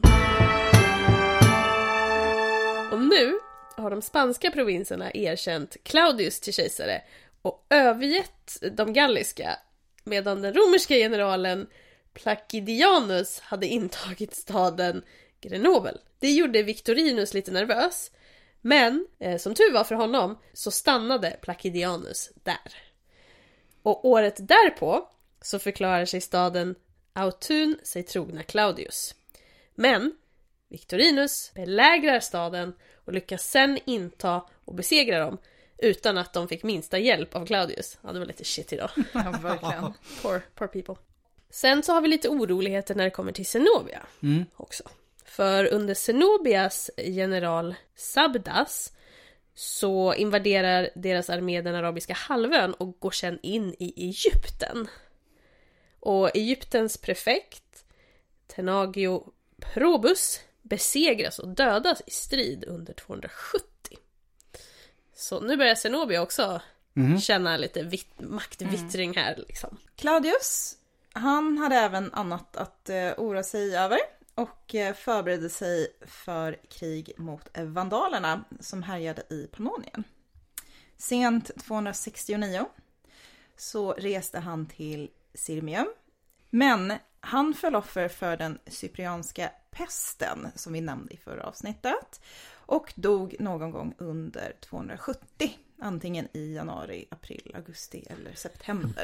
Och nu har de spanska provinserna erkänt Claudius till kejsare och övergett de galliska, medan den romerska generalen Placidianus hade intagit staden Grenoble. Det gjorde Victorinus lite nervös, men eh, som tur var för honom så stannade Placidianus där. Och året därpå så förklarar sig staden Autun sig trogna Claudius. Men Victorinus belägrar staden och lyckas sen inta och besegra dem utan att de fick minsta hjälp av Claudius. Ja, det var lite shit idag. Ja, verkligen. Poor, poor people. Sen så har vi lite oroligheter när det kommer till Zenobia mm. också. För under Zenobias general Sabdas så invaderar deras armé den arabiska halvön och går sedan in i Egypten. Och Egyptens prefekt Tenagio Probus besegras och dödas i strid under tvåhundrasjuttio. Så nu börjar Zenobia också mm. känna lite vitt, maktvittring här liksom. Claudius, han hade även annat att uh, oroa sig över och uh, förberedde sig för krig mot vandalerna som härjade i Pannonien. Sent tvåhundrasextionio så reste han till Sirmium, men han föll offer för den cyprianska pesten som vi nämnde i förra avsnittet och dog någon gång under tvåhundrasjuttio, antingen i januari, april, augusti eller september.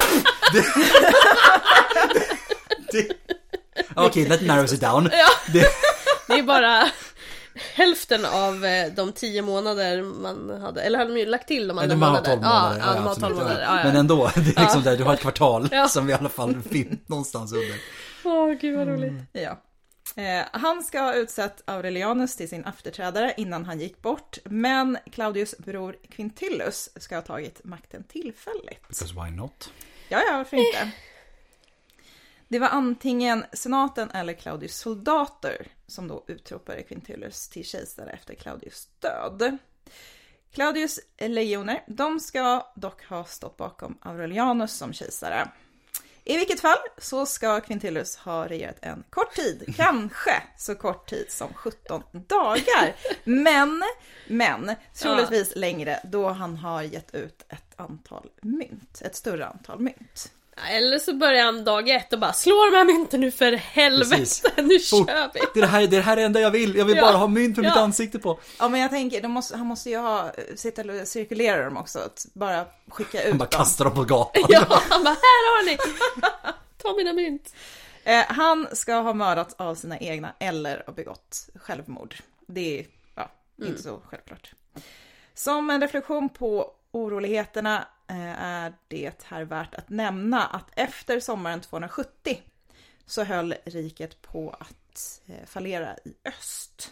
Okej, okay, let's narrow it down. Ja. Det... det är bara hälften av de tio månader man hade, eller hade de ju lagt till de andra ja, månader. månader. Ja, ja, ja, tolv månader. Ja, ja. Men ändå, det är liksom där, du har ett kvartal ja. som vi i alla fall finner någonstans under. Åh, oh, gud vad roligt. Mm. Ja. Eh, han ska ha utsett Aurelianus till sin efterträdare innan han gick bort, men Claudius bror Quintillus ska ha tagit makten tillfälligt. Because why not? Ja, ja, varför inte? Det var antingen senaten eller Claudius soldater som då utropade Quintillus till kejsare efter Claudius död. Claudius legioner, de ska dock ha stått bakom Aurelianus som kejsare. I vilket fall så ska Quintillus ha regerat en kort tid, kanske så kort tid som sjutton dagar. Men, men, troligtvis ja. längre då han har gett ut ett antal mynt, ett större antal mynt. Eller så börjar han dag ett och bara slår de här mynten nu för helvete, nu kör vi. Det, här, det här är det enda jag vill, jag vill ja. bara ha mynt för ja. mitt ansikte på. Ja, men jag tänker, de måste, han måste ju ha, sitta och cirkulera dem också, att bara skicka ut han bara dem. kastar dem på gatan. Ja, han bara, här har ni, ta mina mynt. Eh, han ska ha mördat av sina egna eller ha begått självmord. Det är ja, mm. inte så självklart. Som en reflektion på oroligheterna är det här värt att nämna att efter sommaren tvåhundrasjuttio så höll riket på att fallera i öst.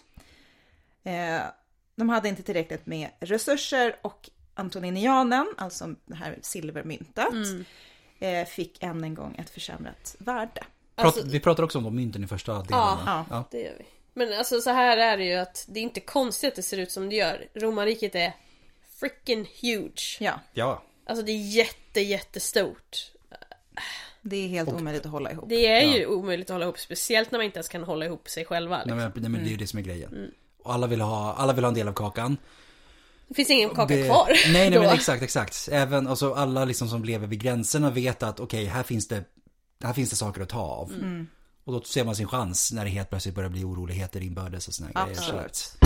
De hade inte tillräckligt med resurser och antoninianen, alltså det här silvermyntet, mm. fick än en gång ett försämrat värde. Alltså, vi pratar också om de mynten i första delen. Ja, ja, det gör vi. Men alltså så här är det ju att det är inte konstigt att det ser ut som det gör. Romarriket är freaking huge. Ja. Ja. Alltså det är jätte, jättestort. Det är helt och, omöjligt att hålla ihop. Det är ju ja. omöjligt att hålla ihop. Speciellt när man inte ens kan hålla ihop sig själva. Liksom. Nej, men, nej, men det är ju det som är grejen. Mm. Och alla vill, ha, alla vill ha en del av kakan. Det finns ingen kaka det, kvar. Nej, nej men exakt, exakt. Även alltså, alla liksom som lever vid gränserna vet att okej, okay, här finns det här finns det saker att ta av. Mm. Och då ser man sin chans när det helt plötsligt börjar bli oroligheter inbördes och såna grejer. Absolut.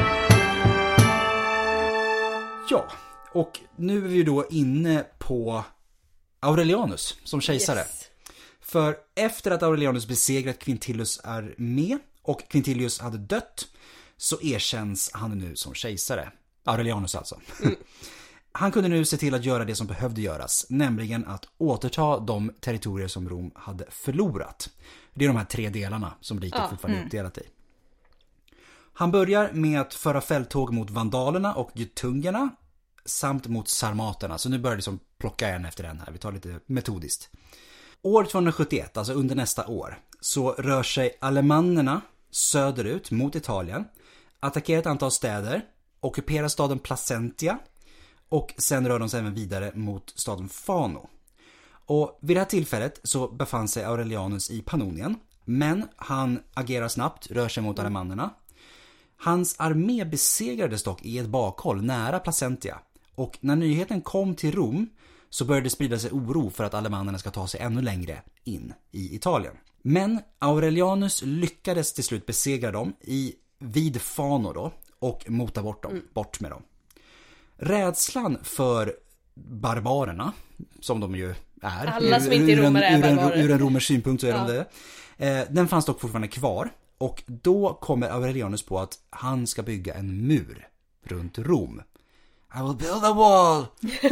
Ja, och nu är vi då inne på Aurelianus som kejsare. Yes. För efter att Aurelianus besegrat Quintillus armé och Quintilius hade dött så erkänns han nu som kejsare. Aurelianus alltså. Mm. Han kunde nu se till att göra det som behövde göras, nämligen att återta de territorier som Rom hade förlorat. Det är de här tre delarna som riket ja, fortfarande är mm. uppdelat i. Han börjar med att föra fälttåg mot vandalerna och jutungerna samt mot sarmaterna. Så nu börjar det som plocka en efter en här. Vi tar lite metodiskt. År tvåhundrasjuttioett, alltså under nästa år, så rör sig alemannerna söderut mot Italien, attackerar ett antal städer, ockuperar staden Placentia och sen rör de sig även vidare mot staden Fano. Och vid det här tillfället så befann sig Aurelianus i Pannonien, men han agerar snabbt, rör sig mot alemannerna. Hans armé besegrades dock i ett bakhåll nära Placentia, och när nyheten kom till Rom så började det sprida sig oro för att alemannerna ska ta sig ännu längre in i Italien. Men Aurelianus lyckades till slut besegra dem i vid Fano då och mota bort dem, mm. bort med dem. Rädslan för barbarerna, som de ju är, alla som inte är romare är barbarer. Ur en romers synpunkt så är ja. de det. Eh, den fanns dock fortfarande kvar, och då kommer Aurelianus på att han ska bygga en mur runt Rom. I will build a wall.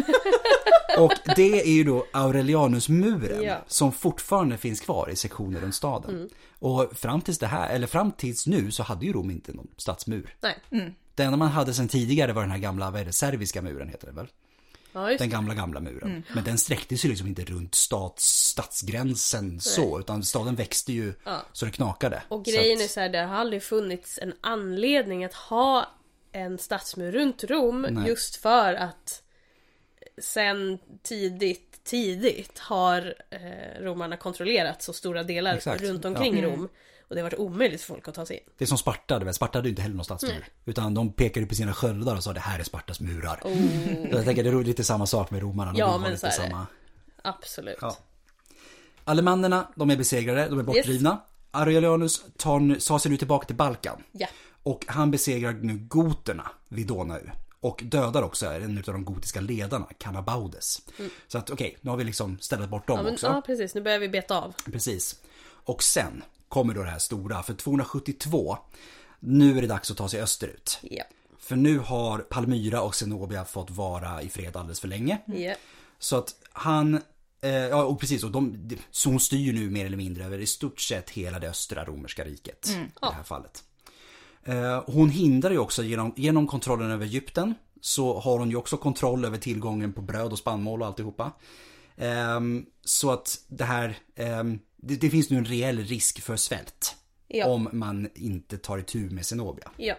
Och det är ju då Aurelianus-muren ja. som fortfarande finns kvar i sektioner runt staden. Mm. Och fram tills det här, eller fram tills nu, så hade ju Rom inte någon stadsmur. Nej. Mm. Det enda man hade sedan tidigare var den här gamla, vad är det, serviska muren heter det väl? Ja, just den gamla, gamla muren. Mm. Men den sträckte sig liksom inte runt stats, stadsgränsen Nej. så, utan staden växte ju ja. så det knakade. Och grejen så att, är så här, det har aldrig funnits en anledning att ha en stadsmur runt Rom. Nej. Just för att sen tidigt, tidigt har eh, romarna kontrollerat så stora delar Exakt. runt omkring ja. Rom. Och det har varit omöjligt för folk att ta sig in. Det är som Sparta, det Sparta hade ju inte heller någon stadsmur. Mm. Utan de pekade på sina sköldar och sa det här är Spartas murar. Oh. Jag tänker det är lite samma sak med romarna. Ja, men så är det. Samma... Absolut. Ja. Alemannerna, de är besegrade, de är bortdrivna. Yes. Aurelianus tar, tar sig nu tillbaka till Balkan. Ja. Och han besegrar nu goterna vid Donau. Och dödar också en av de gotiska ledarna, Canabaudes. Mm. Så att okej, okay, nu har vi liksom ställt bort dem ja, men, också. Ja, precis. Nu börjar vi beta av. Precis. Och sen kommer då det här stora, för tvåhundrasjuttiotvå, nu är det dags att ta sig österut. Ja. För nu har Palmyra och Zenobia fått vara i fred alldeles för länge. Ja. Så att han Eh, ja, och precis. Och de, så hon styr nu mer eller mindre över i stort sett hela det östra romerska riket mm. i det här fallet. Eh, hon hindrar ju också genom, genom kontrollen över Egypten, så har hon ju också kontroll över tillgången på bröd och spannmål och alltihopa. Eh, så att det här, eh, det, det finns nu en reell risk för svält. Ja. Om man inte tar itu med Zenobia. Ja.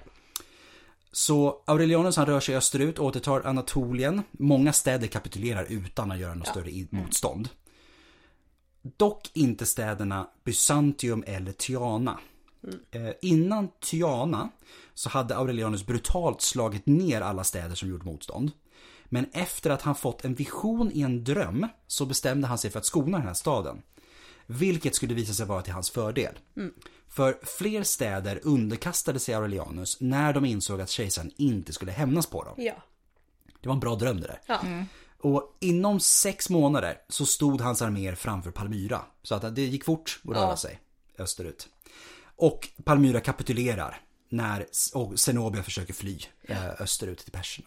Så Aurelianus han rör sig österut och återtar Anatolien. Många städer kapitulerar utan att göra något ja. större motstånd. Dock inte städerna Byzantium eller Tyana. Mm. Eh, innan Tyana så hade Aurelianus brutalt slagit ner alla städer som gjort motstånd. Men efter att han fått en vision i en dröm så bestämde han sig för att skona den här staden. Vilket skulle visa sig vara till hans fördel. Mm. För fler städer underkastade sig Aurelianus när de insåg att kejsaren inte skulle hämnas på dem. Ja. Det var en bra dröm det där. Ja. Mm. Och inom sex månader så stod hans arméer framför Palmyra. Så att det gick fort att röra ja. sig österut. Och Palmyra kapitulerar när och Zenobia försöker fly ja. österut till perserna.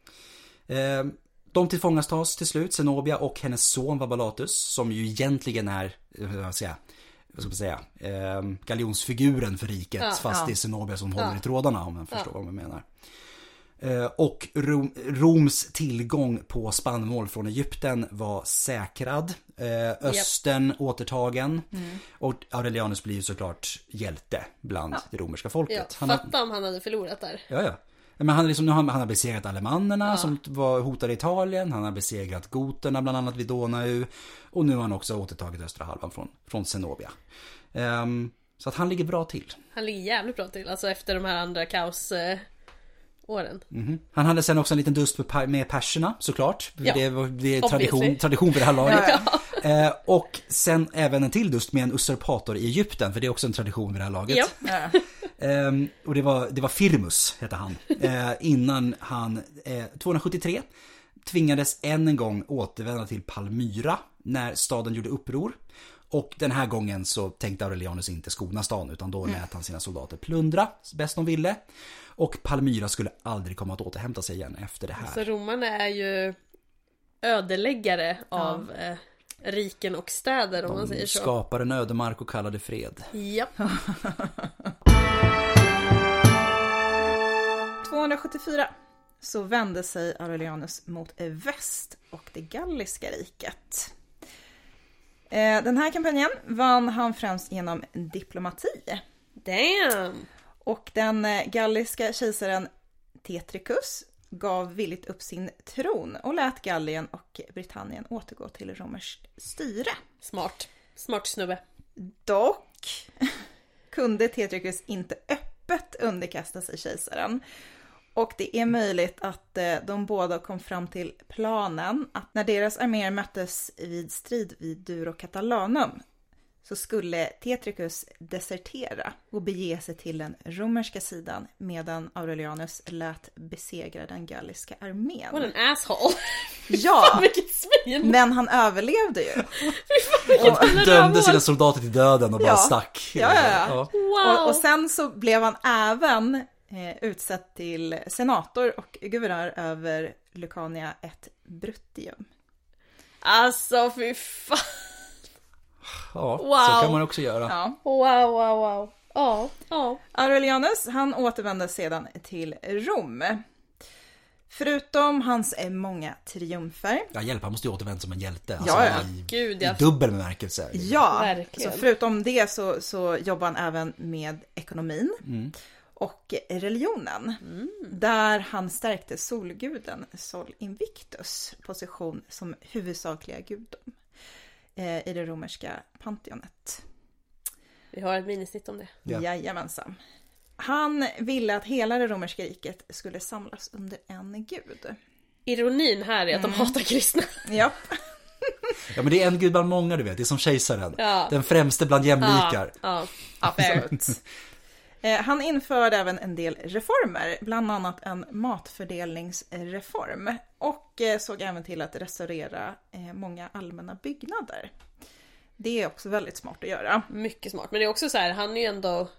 Eh, de tillfångastas till slut, Zenobia och hennes son Vabalatus, som ju egentligen är, vad ska jag säga, vad ska man säga, eh, galjonsfiguren för riket, ja, fast ja. det är Zenobia som håller ja. i trådarna, om man förstår ja. vad man menar. Eh, och Rom, Roms tillgång på spannmål från Egypten var säkrad, eh, östern yep. återtagen, mm. och Aurelianus blir ju såklart hjälte bland ja. det romerska folket. Ja, fatta han, om han hade förlorat där. Ja, ja. Men han, liksom, han, han har besegrat alemannerna ja. som var hotade i Italien. Han har besegrat goterna bland annat vid Donau. Och nu har han också återtagit östra halvan från, från Zenobia. Um, så att han ligger bra till. Han ligger jävligt bra till. Alltså efter de här andra kaos... Eh... åren. Mm-hmm. Han hade sen också en liten dust med perserna, såklart. Ja. Det, var, det är tradition, tradition för det här laget. Ja, ja. Eh, och sen även en till dust med en usurpator i Egypten, för det är också en tradition vid det här laget. Ja. eh, och det var, det var Firmus, hette han. Eh, innan han eh, tvåhundrasjuttiotre tvingades än en gång återvända till Palmyra när staden gjorde uppror. Och den här gången så tänkte Aurelianus inte skona stan, utan då lät mm. han sina soldater plundra bäst de ville. Och Palmyra skulle aldrig komma att återhämta sig igen efter det här. Så romarna är ju ödeläggare av ja. eh, riken och städer, om de man säger så. Skapar en ödemark och kallar det fred. Ja. tvåhundrasjuttiofyra så vände sig Aurelianus mot väst och det galliska riket. Den här kampanjen vann han främst genom diplomati. Damn! Och den galliska kejsaren Tetricus gav villigt upp sin tron och lät Gallien och Britannien återgå till romerskt styre. Smart. Smart snubbe. Dock kunde Tetricus inte öppet underkasta sig kejsaren. Och det är möjligt att de båda kom fram till planen att när deras arméer möttes vid strid vid Duro Catalanum så skulle Tetricus desertera och bege sig till den romerska sidan medan Aurelianus lät besegra den galliska armén. What an asshole! Ja, vilket svin! Men han överlevde ju. Och dömde sina soldater till döden och bara ja. stack. Ja, ja, ja. ja. Wow. Och, och sen så blev han även eh, utsett till senator och guvernör över Lucania ett Bruttium. Alltså, fy fan! Ja, wow. Så kan man också göra. Ja. Wow, wow, wow. Ja, ja. Aurelianus, han återvände sedan till Rom. Förutom hans många triumfer. Ja, hjälp, han måste ju återvända som en hjälte. Alltså, ja, ja. I, Gud, ja. i dubbel bemärkelse. Ja, verkligen. Så förutom det så, så jobbar han även med ekonomin. Mm. Och religionen. Mm. Där han stärkte solguden Sol Invictus position som huvudsakliga gudom i det romerska pantheonet. Vi har ett minisnitt om det. Ja. Jajamensan. Han ville att hela det romerska riket skulle samlas under en gud. Ironin här är att mm. de hatar kristna. Ja. Ja, men det är en gud bland många, du vet. Det är som kejsaren. Ja. Den främste bland jämlikar. Ja, ja. Absolut. Han införde även en del reformer, bland annat en matfördelningsreform och såg även till att restaurera många allmänna byggnader. Det är också väldigt smart att göra. Mycket smart, men det är också så här, han är ju ändå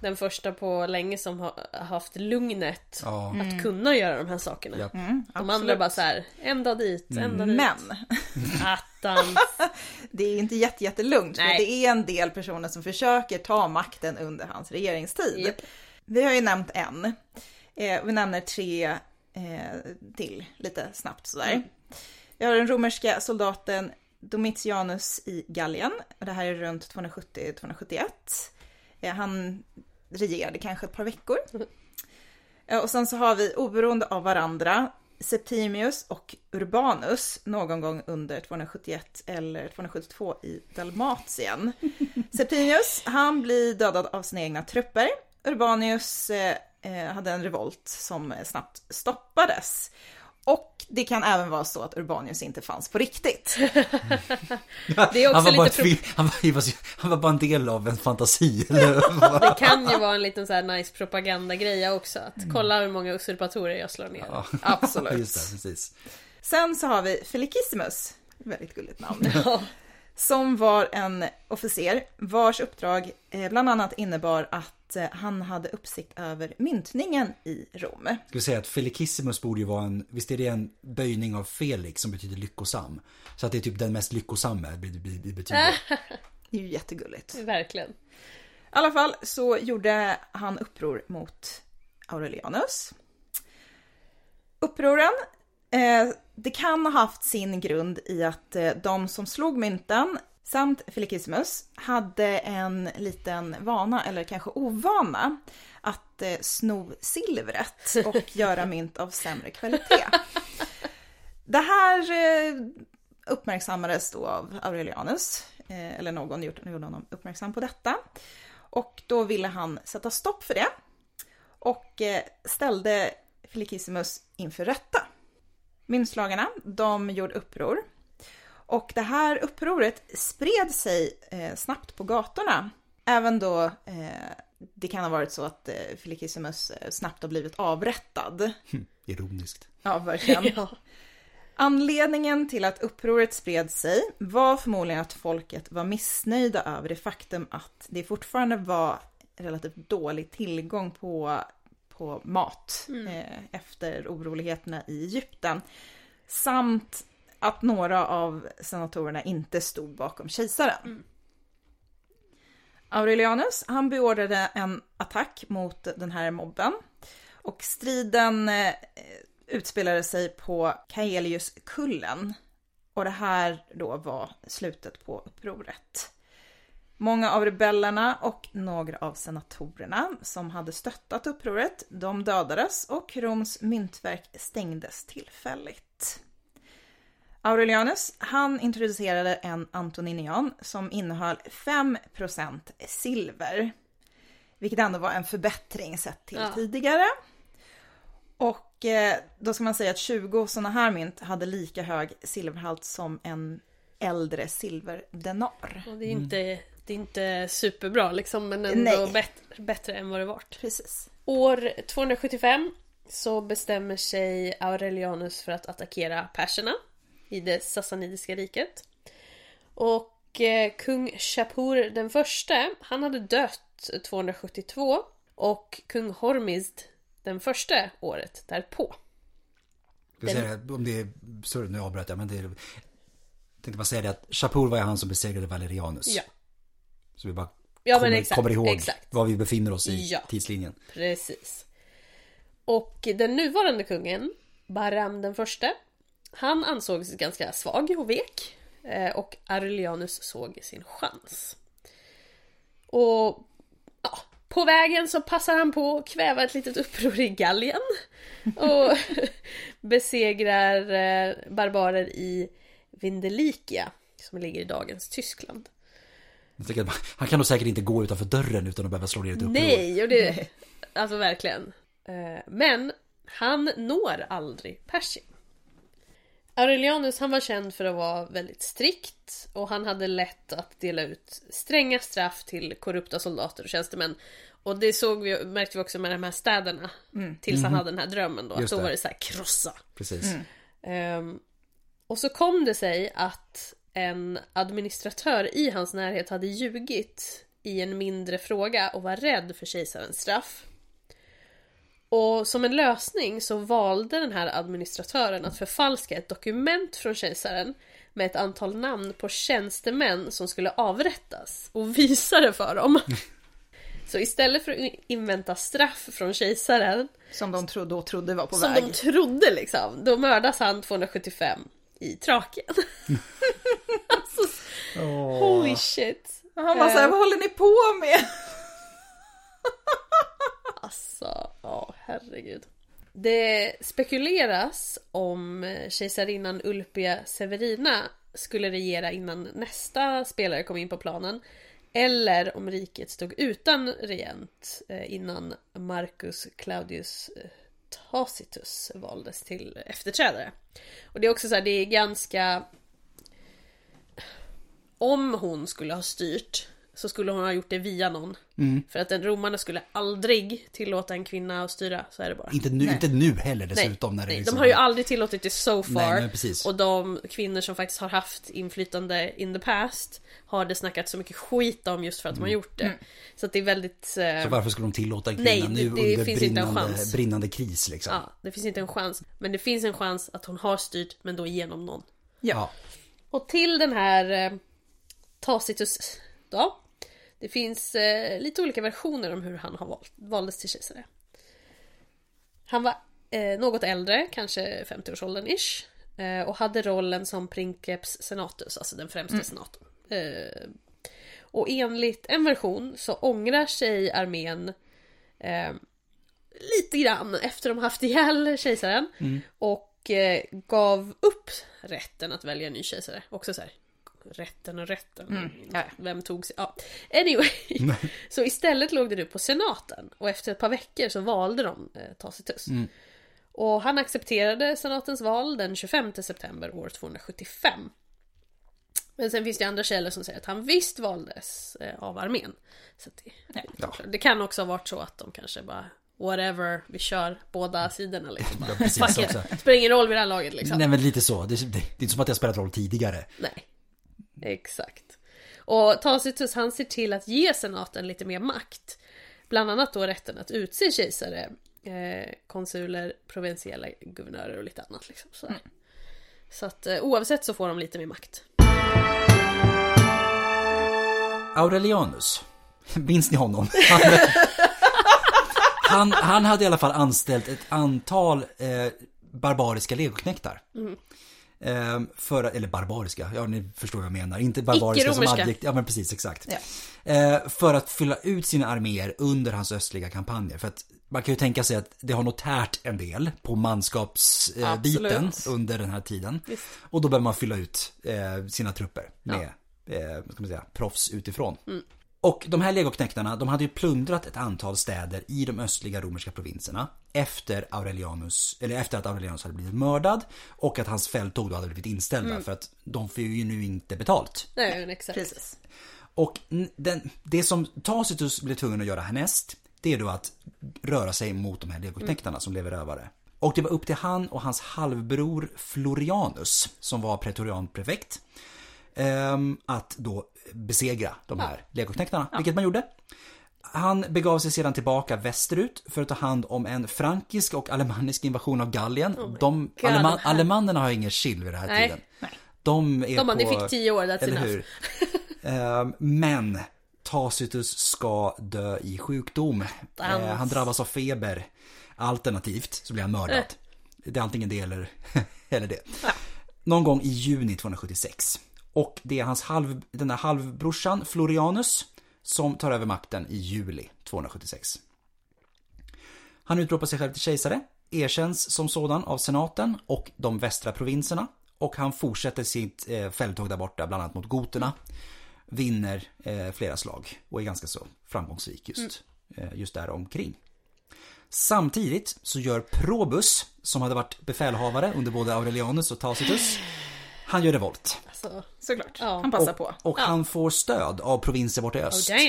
den första på länge som har haft lugnet Ja. att Mm. kunna göra de här sakerna. Japp. Mm, De andra bara så här, en dag dit, en dag dit. Men Attans. det är inte jätte, jättelugnt, för Nej. det är en del personer som försöker ta makten under hans regeringstid. Japp. Vi har ju nämnt en. Eh, vi nämner tre eh, till lite snabbt sådär. Mm. Vi har den romerska soldaten Domitianus i Gallien. Och det här är runt tvåhundrasjuttio till tvåhundrasjuttioett. Eh, han regerade kanske ett par veckor. Mm. Eh, och sen så har vi oberoende av varandra Septimius och Urbanus någon gång under tvåhundrasjuttioett eller tvåhundrasjuttiotvå i Dalmatien. Septimius, han blir dödad av sina egna trupper. Urbanus eh, hade en revolt som snabbt stoppades. Och det kan även vara så att Urbanius inte fanns på riktigt. Det är också han, var bara lite ett, fi- han, var, han var bara en del av en fantasi. Eller? Det kan ju vara en liten så här nice propagandagrej också. Att kolla hur många usurpatorer jag slår ner. Ja. Absolut. Just det, precis. Sen så har vi Felicissimus, väldigt gulligt namn, Ja. som var en officer vars uppdrag eh, bland annat innebar att eh, han hade uppsikt över myntningen i Rom. Ska vi säga att Felicissimus borde ju vara en, visst är det en böjning av Felix som betyder lyckosam. Så att det är typ den mest lyckosamma det betyder. Det är ju jättegulligt. Verkligen. I alla fall så gjorde han uppror mot Aurelianus. Upproren, eh, det kan ha haft sin grund i att eh, de som slog mynten samt Felicissimus hade en liten vana, eller kanske ovana, att eh, sno silvret och göra mynt av sämre kvalitet. Det här eh, uppmärksammades då av Aurelianus, eh, eller någon gjorde, gjorde honom uppmärksam på detta. Och då ville han sätta stopp för det och eh, ställde Felicissimus inför rätta. Myntslagarna, de gjorde uppror. Och det här upproret spred sig eh, snabbt på gatorna. Även då eh, det kan ha varit så att eh, Felicissimus eh, snabbt har blivit avrättad. Hm, ironiskt. Ja, verkligen. Ja. Anledningen till att upproret spred sig var förmodligen att folket var missnöjda över det faktum att det fortfarande var relativt dålig tillgång på, på mat Mm. eh, efter oroligheterna i Egypten. Samt att några av senatorerna inte stod bakom kejsaren. Mm. Aurelianus, han beordrade en attack mot den här mobben. Och striden eh, utspelade sig på Caeliuskullen. Och det här då var slutet på upproret. Många av rebellerna och några av senatorerna som hade stöttat upproret, de dödades och Roms myntverk stängdes tillfälligt. Aurelianus, han introducerade en antoninian som innehöll fem procent silver. Vilket ändå var en förbättring sett till Ja. tidigare. Och eh, då ska man säga att tjugo sådana här mynt hade lika hög silverhalt som en äldre silverdenar. Och det är inte, det är inte superbra liksom, men ändå Nej. bättre, bättre än vad det varit. Precis. År tvåhundrasjuttiofem så bestämmer sig Aurelianus för att attackera perserna i det sassanidiska riket. Och eh, kung Shapur den förste, han hade dött tvåhundrasjuttiotvå och kung Hormizd den första året därpå. Ska vi säga det, om det är, sorry nu avbröt jag, men det är, jag tänkte bara säga det att Shapur var ju han som besegrade Valerianus. Ja. Så vi bara Ja, kommer, men exakt, kommer ihåg exakt. var vi befinner oss i Ja. tidslinjen. Precis. Och den nuvarande kungen, Bahram den förste, han ansågs ganska svag och vek. eh, Och Aurelianus såg sin chans. Och ja, på vägen så passar han på att kväva ett litet uppror i Gallien. Och besegrar eh, barbarer i Vindelikia, som ligger i dagens Tyskland. Jag tänker att han kan nog säkert inte gå utanför dörren utan att behöva slå ner ett uppror. Nej, och det, alltså verkligen. Eh, Men han når aldrig Persien. Aurelianus, han var känd för att vara väldigt strikt och han hade lätt att dela ut stränga straff till korrupta soldater och tjänstemän. Och det såg vi, märkte vi också med de här städerna Mm. tills han hade den här drömmen då. Att Just då det. var det så här krossa. Precis. Mm. Um, och så kom det sig att en administratör i hans närhet hade ljugit i en mindre fråga och var rädd för kejsarens straff. Och som en lösning så valde den här administratören att förfalska ett dokument från kejsaren med ett antal namn på tjänstemän som skulle avrättas och visa det för dem. Så istället för att invänta straff från kejsaren, som de trodde och trodde var på som väg. de trodde liksom, då mördas han tvåhundrasjuttiofem i Traken. Alltså, oh. Holy shit. Och han bara såhär, vad håller ni på med? Alltså, ja, herregud. Det spekuleras om kejsarinnan Ulpia Severina skulle regera innan nästa spelare kom in på planen, eller om riket stod utan regent innan Marcus Claudius Tacitus valdes till efterträdare. Och det är också så här, det är ganska... Om hon skulle ha styrt så skulle hon ha gjort det via någon. Mm. För att en romarna skulle aldrig tillåta en kvinna att styra, så är det bara. Inte nu, inte nu heller dessutom. Nej, när det nej. liksom... De har ju aldrig tillåtit det so far. Nej, precis. Och de kvinnor som faktiskt har haft inflytande in the past har det snackat så mycket skit om just för att mm. de har gjort det. Mm. Så att det är väldigt... Eh... Så varför skulle de tillåta en kvinna nej, nu det, det under finns brinnande, inte en chans. brinnande kris liksom? Ja, det finns inte en chans. Men det finns en chans att hon har styrt, men då genom någon. Ja. Och till den här eh, Tacitus då, det finns eh, lite olika versioner om hur han har valt, valdes till kejsare. Han var eh, något äldre, kanske femtio-årsåldern ish, eh, och hade rollen som princeps senatus, alltså den främsta mm. senatorn. Eh, och enligt en version så ångrar sig armén eh, lite grann efter de haft ihjäl kejsaren mm. och eh, gav upp rätten att välja en ny kejsare. Också så här. Rätten och rätten. Mm. Ja, vem tog sig? Ja. Anyway. Så istället låg det nu på senaten. Och efter ett par veckor så valde de eh, Tacitus. Mm. Och han accepterade senatens val den tjugofemte september år tvåhundrasjuttiofem. Men sen finns det andra källor som säger att han visst valdes eh, av armén. Så att det, ja. det kan också ha varit så att de kanske bara whatever, vi kör båda sidorna liksom. Ja, precis, också. Det spelar ingen roll vid det här laget liksom. Nej, men lite så. Det, det, det är inte som att jag spelat roll tidigare. Nej. Exakt. Och Tacitus, han ser till att ge senaten lite mer makt. Bland annat då rätten att utse kejsare, eh, konsuler, provinsiella guvernörer och lite annat liksom. Så, mm. så att eh, oavsett så får de lite mer makt. Aurelianus, minns ni honom? Han, han, han hade i alla fall anställt ett antal eh, barbariska legoknektar. Mm. För, eller barbariska, ja ni förstår vad jag menar. Inte barbariska som adjekt, ja men precis, exakt. Ja. För att fylla ut sina arméer under hans östliga kampanjer. För att man kan ju tänka sig att det har nog tärt en del på manskapsbiten Absolut. under den här tiden. Visst. Och då behöver man fylla ut sina trupper med ja. vad ska man säga, proffs utifrån. Mm. Och de här legoknektarna, de hade ju plundrat ett antal städer i de östliga romerska provinserna efter Aurelianus, eller efter att Aurelianus hade blivit mördad och att hans fälttåg då hade blivit inställda mm. för att de får ju nu inte betalt. Nej, exakt. Precis. Och den, det som Tacitus blev tvungen att göra härnäst, det är då att röra sig mot de här legoknektarna mm. som blev rövare. Och det var upp till han och hans halvbror Florianus, som var pretorianprefekt, att då besegra de här ja. legoknektarna, ja. vilket man gjorde. Han begav sig sedan tillbaka västerut för att ta hand om en frankisk och alemannisk invasion av Gallien. Oh de aleman, alemannerna har ingen chill vid den här Nej. tiden. Nej. De är de på... De fick tio år, that's eller hur? uh, men Tacitus ska dö i sjukdom. Uh, han drabbas av feber. Alternativt så blir han mördad. Uh. Det är antingen det eller, eller det. Ja. Någon gång i juni tvåhundrasjuttiosex. Och det är hans halv, den där halvbrorsan Florianus som tar över makten i juli tvåhundrasjuttiosex. Han utropar sig själv till kejsare, erkänns som sådan av senaten och de västra provinserna. Och han fortsätter sitt eh, fälttåg där borta, bland annat mot goterna. Vinner eh, flera slag och är ganska så framgångsrik just, mm. eh, just där omkring. Samtidigt så gör Probus, som hade varit befälhavare under både Aurelianus och Tacitus, han gör revolt. Alltså, såklart. Ja. Han passar och, på. Och ja. han får stöd av provinser borta i öst. Oh,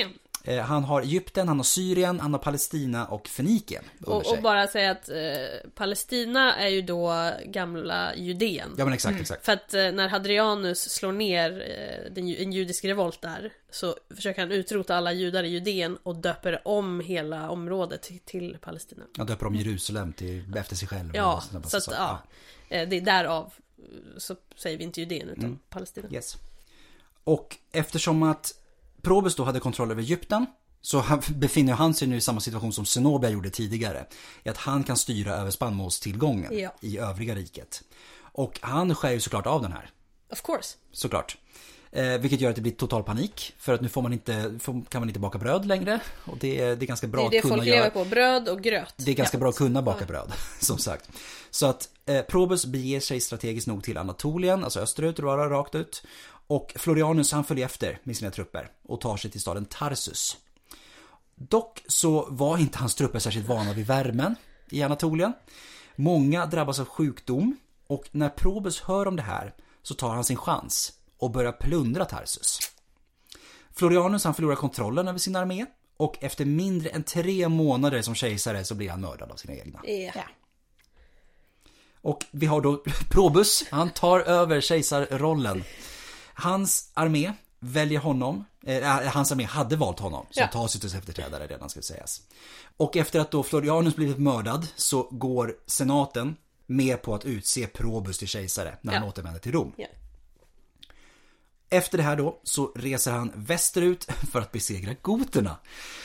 Eh, han har Egypten, han har Syrien, han har Palestina och Fenikien under och, sig. och bara säga att eh, Palestina är ju då gamla Judeen. Ja men exakt, mm. exakt. För att eh, när Hadrianus slår ner eh, den, en judisk revolt där, så försöker han utrota alla judar i Judeen och döper om hela området till, till Palestina. Han döper om Jerusalem till, efter sig själv. Ja, så att, ja, ja. Det är därav så säger vi inte Judeen utan mm. Palestina. Yes. Och eftersom att Probus då hade kontroll över Egypten, så han, befinner han sig nu i samma situation som Zenobia gjorde tidigare. I att han kan styra över spannmålstillgången ja. i övriga riket. Och han skär ju såklart av den här. Of course. Såklart. Eh, vilket gör att det blir total panik. För att nu får man inte, får, kan man inte baka bröd längre. Och det är, det är ganska bra det är det att kunna folk göra. lever på, bröd och gröt. Det är ganska ja. bra att kunna baka bröd, som sagt. Så att eh, Probus beger sig strategiskt nog till Anatolien, alltså österut, röra rakt ut. Och Florianus han följer efter med sina trupper och tar sig till staden Tarsus. Dock så var inte hans trupper särskilt vana vid värmen i Anatolien. Många drabbas av sjukdom och när Probus hör om det här så tar han sin chans och börjar plundra Tarsus. Florianus han förlorar kontrollen över sin armé och efter mindre än tre månader som kejsare så blir han mördad av sina egna. Yeah. Och vi har då Probus, han tar över kejsarrollen. Hans armé väljer honom, eh, hans armé hade valt honom som ja. Tacitus efterträdare redan ska sägas. Och efter att då Florianus blivit mördad så går senaten med på att utse Probus till kejsare när ja. han återvänder till Rom. Ja. Efter det här då så reser han västerut för att besegra goterna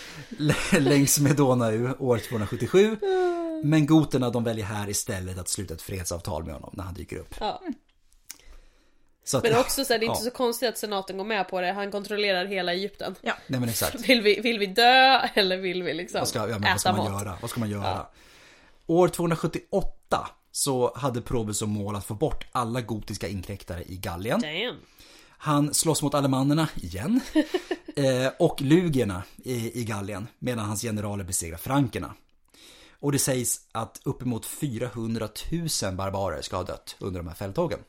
längs med Donau år tvåhundrasjuttiosju. Men goterna de väljer här istället att sluta ett fredsavtal med honom när han dyker upp. Ja. Så att, men också så är det inte ja. så konstigt att senaten går med på det. Han kontrollerar hela Egypten. Ja, nej men exakt. Vill vi, vill vi dö eller vill vi liksom vad ska, ja, men äta vad ska man mat? Göra? Vad ska man göra? Ja. År tvåhundrasjuttioåtta så hade Probus som mål att få bort alla gotiska inkräktare i Gallien. Damn. Han slåss mot alemannerna igen eh, och lugierna i, i Gallien medan hans generaler besegrar frankerna. Och det sägs att uppemot fyrahundratusen barbarer ska ha dött under de här fälttågen.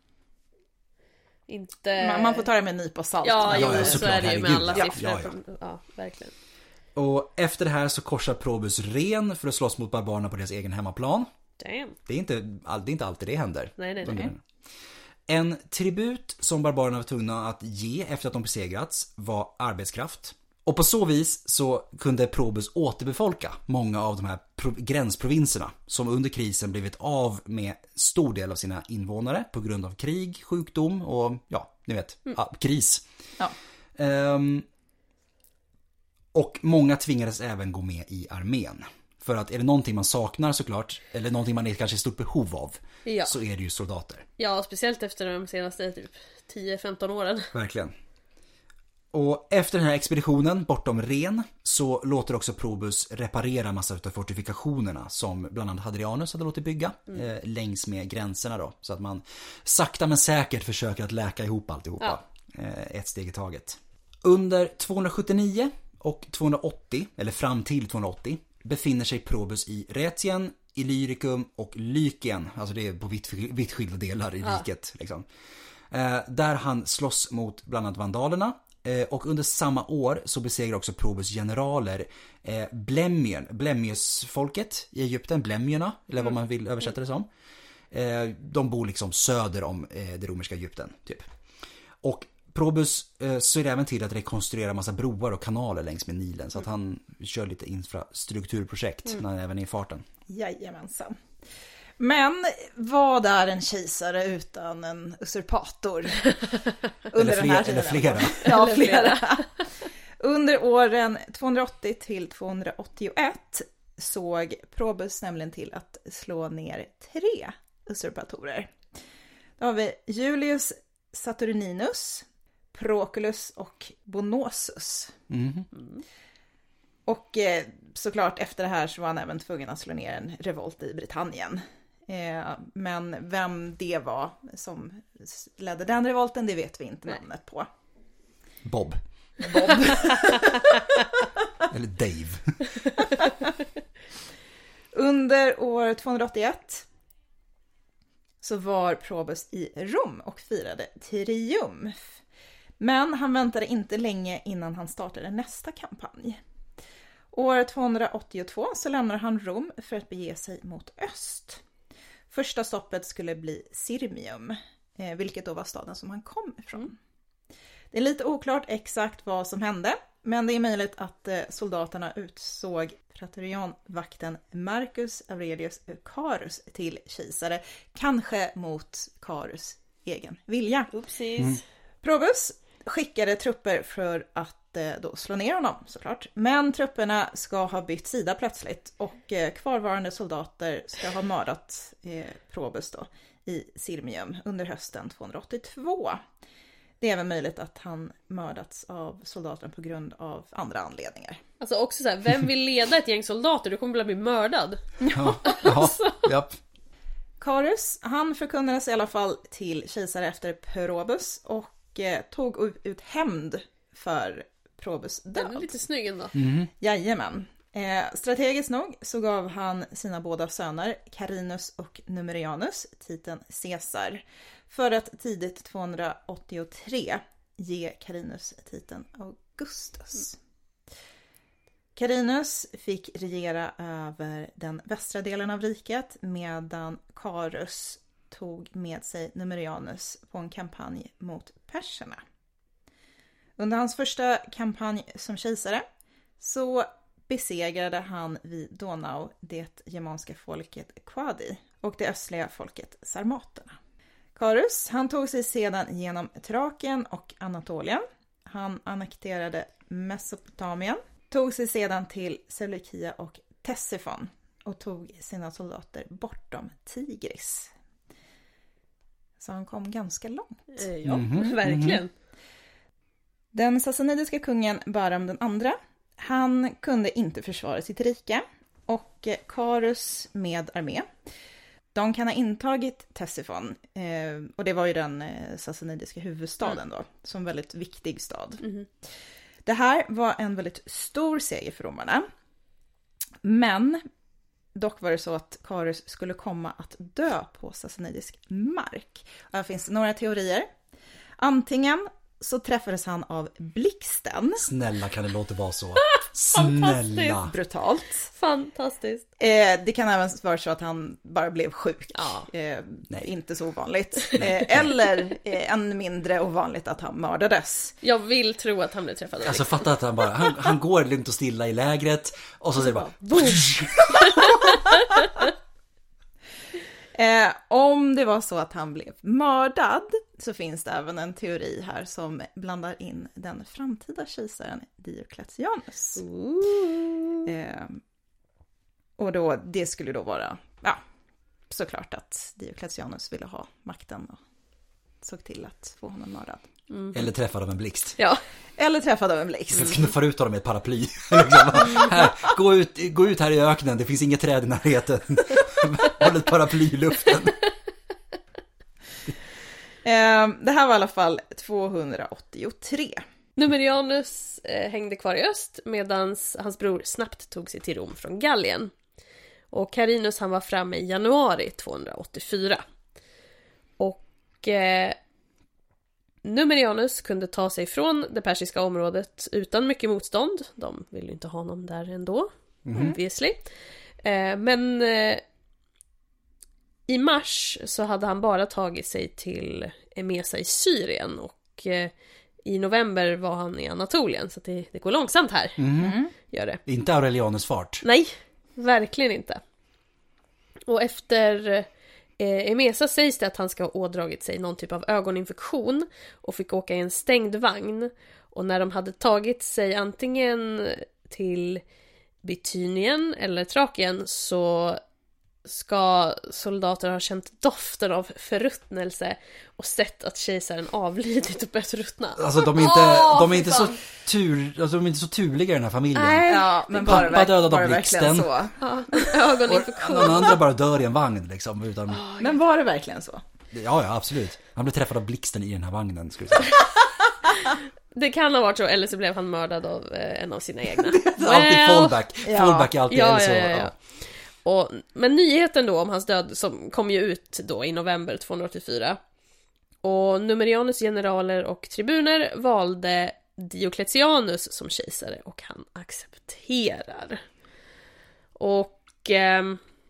Inte... Man, man får ta det med en nypa salt. Ja, ja, jo, så så är det ju med alla ja, siffror. ja, ja. ja, verkligen. Och efter det här så korsar Probus Ren för att slåss mot barbarerna på deras egen hemmaplan. Damn. Det är inte, det är inte alltid det händer. Nej, nej, nej. En tribut som barbarerna var tvungna att ge efter att de besegrats var arbetskraft. Och på så vis så kunde Probus återbefolka många av de här gränsprovinserna som under krisen blivit av med stor del av sina invånare på grund av krig, sjukdom och ja, ni vet, mm. ja, kris. Ja. Um, och många tvingades även gå med i armén. För att är det någonting man saknar såklart, eller någonting man är kanske i stort behov av, ja. så är det ju soldater. Ja, speciellt efter de senaste typ tio femton åren. Verkligen. Och efter den här expeditionen bortom Ren så låter också Probus reparera massor av fortifikationerna som bland annat Hadrianus hade låtit bygga mm. eh, längs med gränserna då. Så att man sakta men säkert försöker att läka ihop alltihopa. Ja. Eh, ett steg i taget. Under tvåhundrasjuttionio och tvåhundraåttio, eller fram till tvåhundraåttio, befinner sig Probus i Rätien, Illyricum och Lykien. Alltså det är på vitt, vitt skilda delar i ja. riket. Liksom. Eh, där han slåss mot bland annat vandalerna. Och under samma år så besegrar också Probus generaler eh, Blemien, Blemius-folket i Egypten, Blemierna, eller vad man vill översätta det som. Eh, de bor liksom söder om eh, det romerska Egypten, typ. Och Probus eh, ser även till att rekonstruera massa broar och kanaler längs med Nilen, så att han kör lite infrastrukturprojekt mm. när han även är i farten. Jajamensan. Men vad är en kejsare utan en usurpator? Under eller, fler, eller flera. Ja, flera. Under åren tvåhundraåttio till tvåhundraåttioett såg Probus nämligen till att slå ner tre usurpatorer. Då har vi Julius Saturninus, Proculus och Bonosus. Mm. Mm. Och eh, såklart efter det här så var han även tvungen att slå ner en revolt i Britannien. Eh, men vem det var som ledde den revolten, det vet vi inte Nej. namnet på. Bob. Bob. Eller Dave. Under år tvåhundraåttioett så var Probus i Rom och firade triumf. Men han väntade inte länge innan han startade nästa kampanj. År tvåhundraåttiotvå så lämnar han Rom för att bege sig mot öst. Första stoppet skulle bli Sirmium, vilket då var staden som han kom ifrån. Det är lite oklart exakt vad som hände, men det är möjligt att soldaterna utsåg praetorianvakten Marcus Aurelius Carus till kejsare, kanske mot Carus egen vilja. Oopsies. Mm. Probus skickade trupper för att då slå ner honom såklart. Men trupperna ska ha bytt sida plötsligt och kvarvarande soldater ska ha mördat eh, Probus då i Sirmium under hösten tvåhundraåttiotvå. Det är även möjligt att han mördats av soldaterna på grund av andra anledningar. Alltså också så här, vem vill leda ett gäng soldater? Du kommer väl bli mördad. Ja, ja, japp. Carus, han förkunnades i alla fall till kejsare efter Probus och eh, tog ut hämnd för Probus död. Den är lite snygg ändå. Mm. Jajamän. Eh, strategiskt nog så gav han sina båda söner Carinus och Numerianus titeln Caesar för att tidigt tvåhundraåttiotre ge Carinus titeln Augustus. Mm. Carinus fick regera över den västra delen av riket medan Carus tog med sig Numerianus på en kampanj mot perserna. Under hans första kampanj som kejsare så besegrade han vid Donau det germanska folket Quadi och det östliga folket Sarmaterna. Carus, han tog sig sedan genom Thrakien och Anatolien. Han annekterade Mesopotamien, tog sig sedan till Seleukia och Ctesiphon och tog sina soldater bortom Tigris. Så han kom ganska långt. Eh, ja, Mhm, verkligen. mhm. Den sassanidiska kungen Bahram den andra, han kunde inte försvara sitt rike och Carus med armé. De kan ha intagit Ctesiphon eh, och det var ju den eh, sassanidiska huvudstaden då, som väldigt viktig stad. Mhm. Det här var en väldigt stor seger för romarna. Men dock var det så att Carus skulle komma att dö på sassanidisk mark. Och här finns några teorier. Antingen så träffades han av blixten. Snälla, kan det låta vara så? Snälla. Brutalt. Fantastiskt. Eh, det kan även vara så att han bara blev sjuk. Ja. Eh, Nej. inte så ovanligt. Eh, eller eh, än mindre ovanligt att han mördades. Jag vill tro att han blev träffad av Alltså fatta att han bara, han, han går lugnt och stilla i lägret och så säger det bara boom. Eh, om det var så att han blev mördad så finns det även en teori här som blandar in den framtida kejsaren Diocletianus. Eh, och då, det skulle då vara, ja, såklart att Diocletianus ville ha makten och såg till att få honom mördad. Mm. Eller träffad av en blixt. Ja. Eller träffad av en blixt. Jag knuffar ut honom med ett paraply. Liksom, här, gå, ut, gå ut här i öknen, det finns inget träd i närheten. Håll ett paraply i luften. Eh, det här var i alla fall tvåhundraåttiotre. Numerianus eh, hängde kvar i öst medan hans bror snabbt tog sig till Rom från Gallien. Och Carinus han var framme i januari tvåhundraåttiofyra. Och eh, Numerianus kunde ta sig från det persiska området utan mycket motstånd. De ville ju inte ha honom där ändå, Mhm. obviously. Eh, men eh, i mars så hade han bara tagit sig till Emesa i Syrien och eh, i november var han i Anatolien, så att det, det går långsamt här. Mm. Gör det. Inte Aurelianus fart. Nej, verkligen inte. Och efter eh, Emesa sägs det att han ska ha ådragit sig någon typ av ögoninfektion och fick åka i en stängd vagn. Och när de hade tagit sig antingen till Bitynien eller Thrakien så ska soldater ha känt doften av förruttnelse och sett att kejsaren avlidit och börjat ruttna. Alltså de är inte, Åh, de är fy inte så fan. tur, alltså de är inte så turliga i den här familjen. Nej. Ja, men Pappa var det, verk- dödade av var det verkligen blixten. så? Ja, Och ögoninfektion. de andra bara dör i en vagn liksom. Utan, Men var det verkligen så? ja, ja, absolut. Han blev träffad av blixten i den här vagnen, skulle jag säga. Det kan ha varit så, eller så blev han mördad av eh, en av sina egna. Alltid fallback. Ja. Fallback är alltid Ja, eller så. ja, ja, ja. Och, men nyheten då om hans död som kom ju ut då i november tvåhundraåttiofyra. Och Numerianus generaler och tribuner valde Diocletianus som kejsare och han accepterar. Och eh,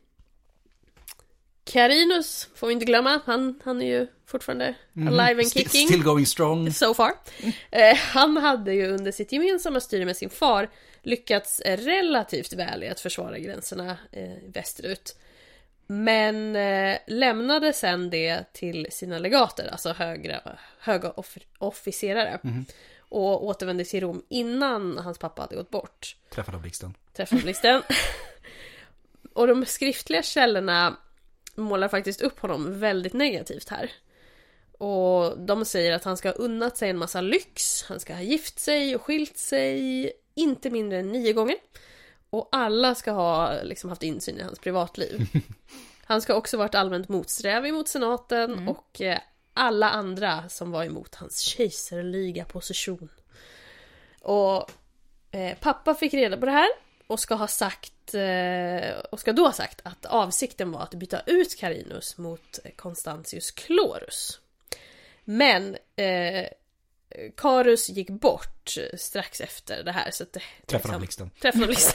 Carinus får vi inte glömma, han, han är ju fortfarande alive and kicking. Still going strong. So far. Eh, han hade ju under sitt gemensamma styre med sin far lyckats relativt väl i att försvara gränserna eh, västerut. Men eh, lämnade sen det till sina legater, alltså högre, höga off- officerare. Mm. Och återvände till Rom innan hans pappa hade gått bort. Träffade av blixten. Träffade av blixten. Och de skriftliga källorna målar faktiskt upp honom väldigt negativt här. Och de säger att han ska ha unnat sig en massa lyx. Han ska ha gift sig och skilt sig inte mindre än nio gånger. Och alla ska ha liksom haft insyn i hans privatliv. Han ska också varit allmänt motsträvig mot senaten mm. och alla andra som var emot hans kejsarliga position. Och eh, pappa fick reda på det här och ska ha sagt eh, och ska då ha sagt att avsikten var att byta ut Carinus mot Constantius Chlorus. Men eh, Carus gick bort strax efter det här så att det träffade av blixten. Träffade av blixten.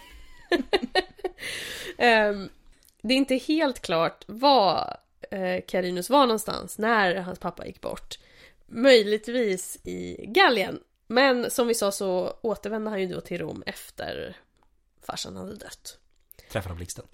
um, det är inte helt klart var eh, Carinus var någonstans när hans pappa gick bort. Möjligtvis i Gallien. Men som vi sa så återvände han ju då till Rom efter farsan hade dött. Träffade av blixten.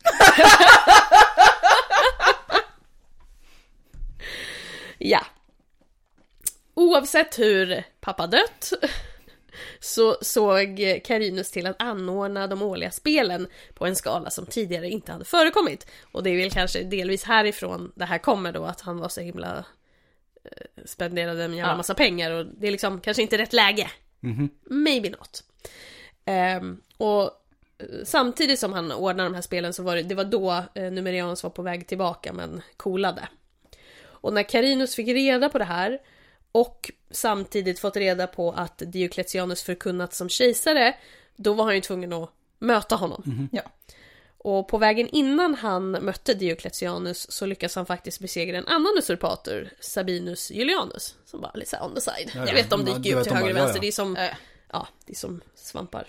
Ja. Oavsett hur pappa dött så såg Carinus till att anordna de årliga spelen på en skala som tidigare inte hade förekommit. Och det är väl kanske delvis härifrån det här kommer då, att han var så himla eh, spenderade en jävla massa pengar och det är liksom kanske inte rätt läge. Mm-hmm. Maybe not. Um, och samtidigt som han ordnade de här spelen så var det, det var då eh, Numerianus var på väg tillbaka men coolade. Och när Carinus fick reda på det här och samtidigt fått reda på att Diocletianus förkunnat som kejsare, då var han ju tvungen att möta honom. Mm-hmm. Ja. Och på vägen innan han mötte Diocletianus så lyckas han faktiskt besegra en annan usurpator, Sabinus Julianus, som var lite så on the side. Ja, ja. Jag vet om det gick ut till höger och vänster, ja, ja. Det är som äh. ja, det är som svampar.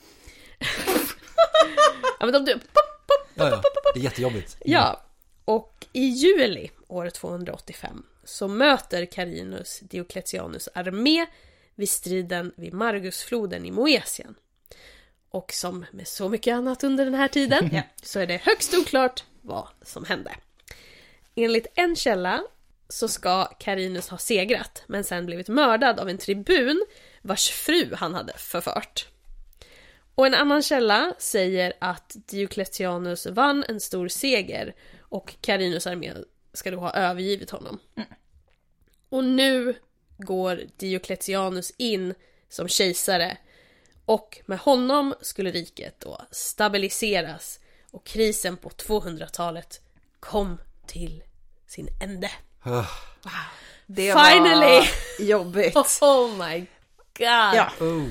Ja, men de du pop, pop, ja, ja. Det är jättejobbigt. Mm. Ja. Och i juli år tvåhundraåttiofem så möter Carinus Diocletianus armé vid striden vid Margusfloden i Moesien. Och som med så mycket annat under den här tiden ja. Så är det högst oklart vad som hände. Enligt en källa så ska Carinus ha segrat men sen blivit mördad av en tribun vars fru han hade förfört. Och en annan källa säger att Diocletianus vann en stor seger och Carinus armé ska då ha övergivit honom. Mm. Och nu går Diocletianus in som kejsare och med honom skulle riket då stabiliseras och krisen på tvåhundratalet kom till sin ände. Uh. Wow. Det Finally! Var jobbigt. Oh my god. Ja. Oh.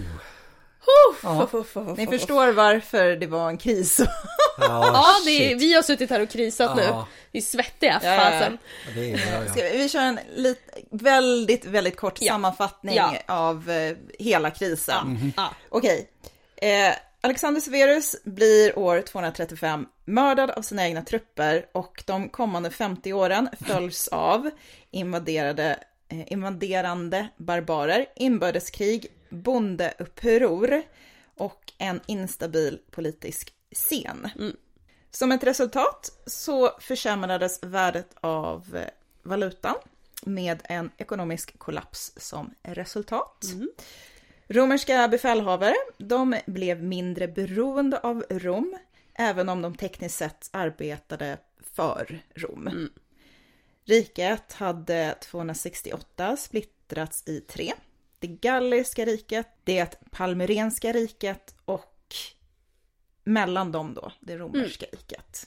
Ja. Ni förstår varför det var en kris. Ja, det är, vi har suttit här och krisat ja. nu. Vi är svettiga, ja, fasen. Ja, det är, ja, ja. Ska vi, vi kör en lit, väldigt, väldigt kort ja. sammanfattning ja. av eh, hela krisen. Ja. Mm-hmm. Ja. Okej. Eh, Alexander Severus blir år tvåhundratrettiofem mördad av sina egna trupper och de kommande femtio åren följs av invaderade, eh, invaderande barbarer, inbördeskrig, bondeuppror och en instabil politisk scen. Mm. Som ett resultat så försämrades värdet av valutan med en ekonomisk kollaps som resultat. Mm. Romerska befälhavare, de blev mindre beroende av Rom, även om de tekniskt sett arbetade för Rom. Mm. Riket hade tvåhundrasextioåtta splittrats i tre. Det galliska riket, det palmyrenska riket och mellan dem då, det romerska mm. riket.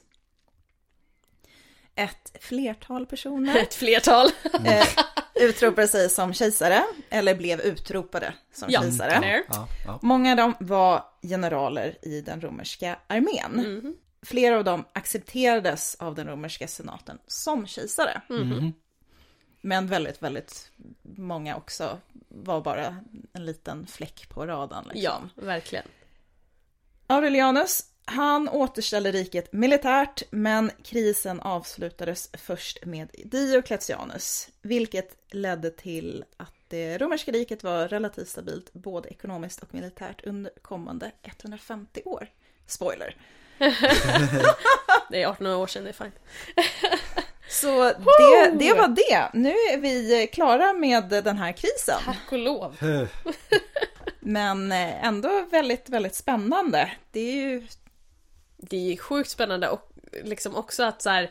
Ett flertal personer Ett flertal eh, utropade sig som kejsare eller blev utropade som ja. kejsare. Ja, ja. Många av dem var generaler i den romerska armén. Mm. Flera av dem accepterades av den romerska senaten som kejsare. Mm. men väldigt, väldigt många också var bara en liten fläck på radarn. Liksom. Ja, verkligen. Aurelianus, han återställde riket militärt, men krisen avslutades först med Diocletianus, vilket ledde till att det romerska riket var relativt stabilt både ekonomiskt och militärt under kommande etthundrafemtio år. Spoiler. Det är arton år sedan, det är fint. Så det, det var det. Nu är vi klara med den här krisen. Tack och lov. Men ändå väldigt, väldigt spännande. Det är ju... Det är sjukt spännande och liksom också att så här,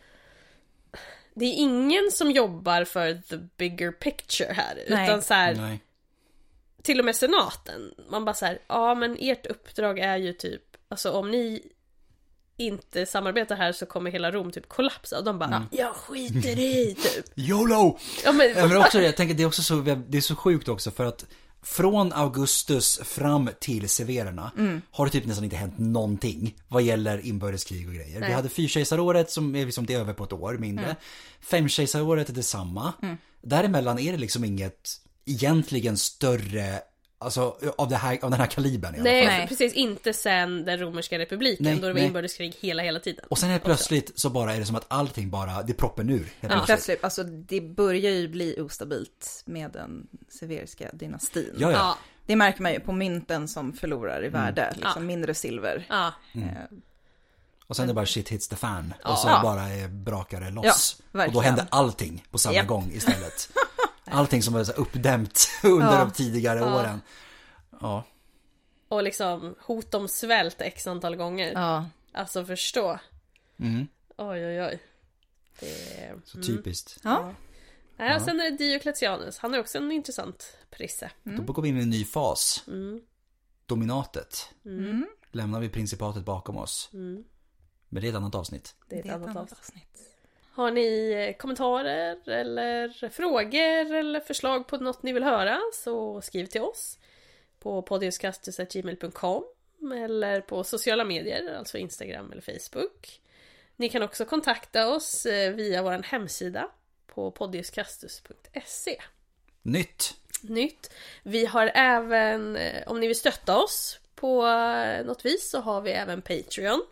det är ingen som jobbar för the bigger picture här. Nej. Utan så här, Nej. till och med senaten. Man bara så här, ja men ert uppdrag är ju typ, alltså om ni inte samarbetar här så kommer hela Rom typ kollapsa. Och de bara, mm. jag skiter i typ. YOLO! Ja, men, ja, men också, jag tänker det är också så, det är så sjukt också för att från Augustus fram till severerna mm. har det typ nästan inte hänt någonting vad gäller inbördeskrig och grejer. Nej. Vi hade fyrkejsaråret som är liksom det är över på ett år mindre. Mm. Femkejsaråret är detsamma. Mm. Däremellan är det liksom inget egentligen större, alltså av, det här, av den här kalibern i alla nej, fall. Nej, precis inte sen den romerska republiken nej, då det var nej. inbördeskrig hela, hela tiden. Och sen är plötsligt så bara är det som att allting bara, det proppen ur. Ja, plötsligt, alltså det börjar ju bli ostabilt med den severiska dynastin. Ja, ja. Det märker man ju på mynten som förlorar i värde, mm. liksom ja. mindre silver. Ja. Mm. Och sen är det bara shit hits the fan. Ja. Och så Ja. bara är brakare loss. Ja, och då händer allting på samma yep. gång istället. Allting som var så uppdämt under ja. de tidigare ja. åren. Ja. Och liksom hot om svält x antal gånger. Ja. Alltså förstå. Mm. Oj, oj, oj. Det är... Så typiskt. Ja. Ja. Ja, sen är det Diocletianus. Han är också en intressant prisse. Mm. Då går vi in i en ny fas. Mm. Dominatet. Mm. Lämnar vi principatet bakom oss. Mm. Men det är ett annat avsnitt. Det är ett, det är ett annat, annat avsnitt. avsnitt. Har ni kommentarer eller frågor eller förslag på något ni vill höra så skriv till oss på podiuskastus at gmail dot com eller på sociala medier, alltså Instagram eller Facebook. Ni kan också kontakta oss via vår hemsida på podiuskastus punkt se. Nytt! Nytt. Vi har även, om ni vill stötta oss på något vis så har vi även Patreon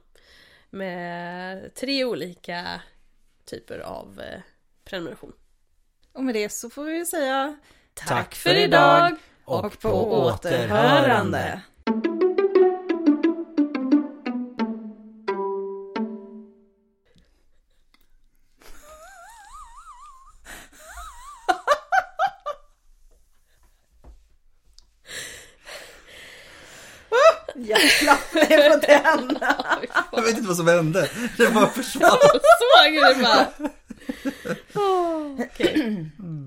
med tre olika typer av prenumeration. Och med det så får vi säga tack, tack för idag och, och på återhörande. Jävlar, det är på den. Jag vet inte vad som hände. Det bara försvann. Så, gud, det bara... Oh, okej. Okay.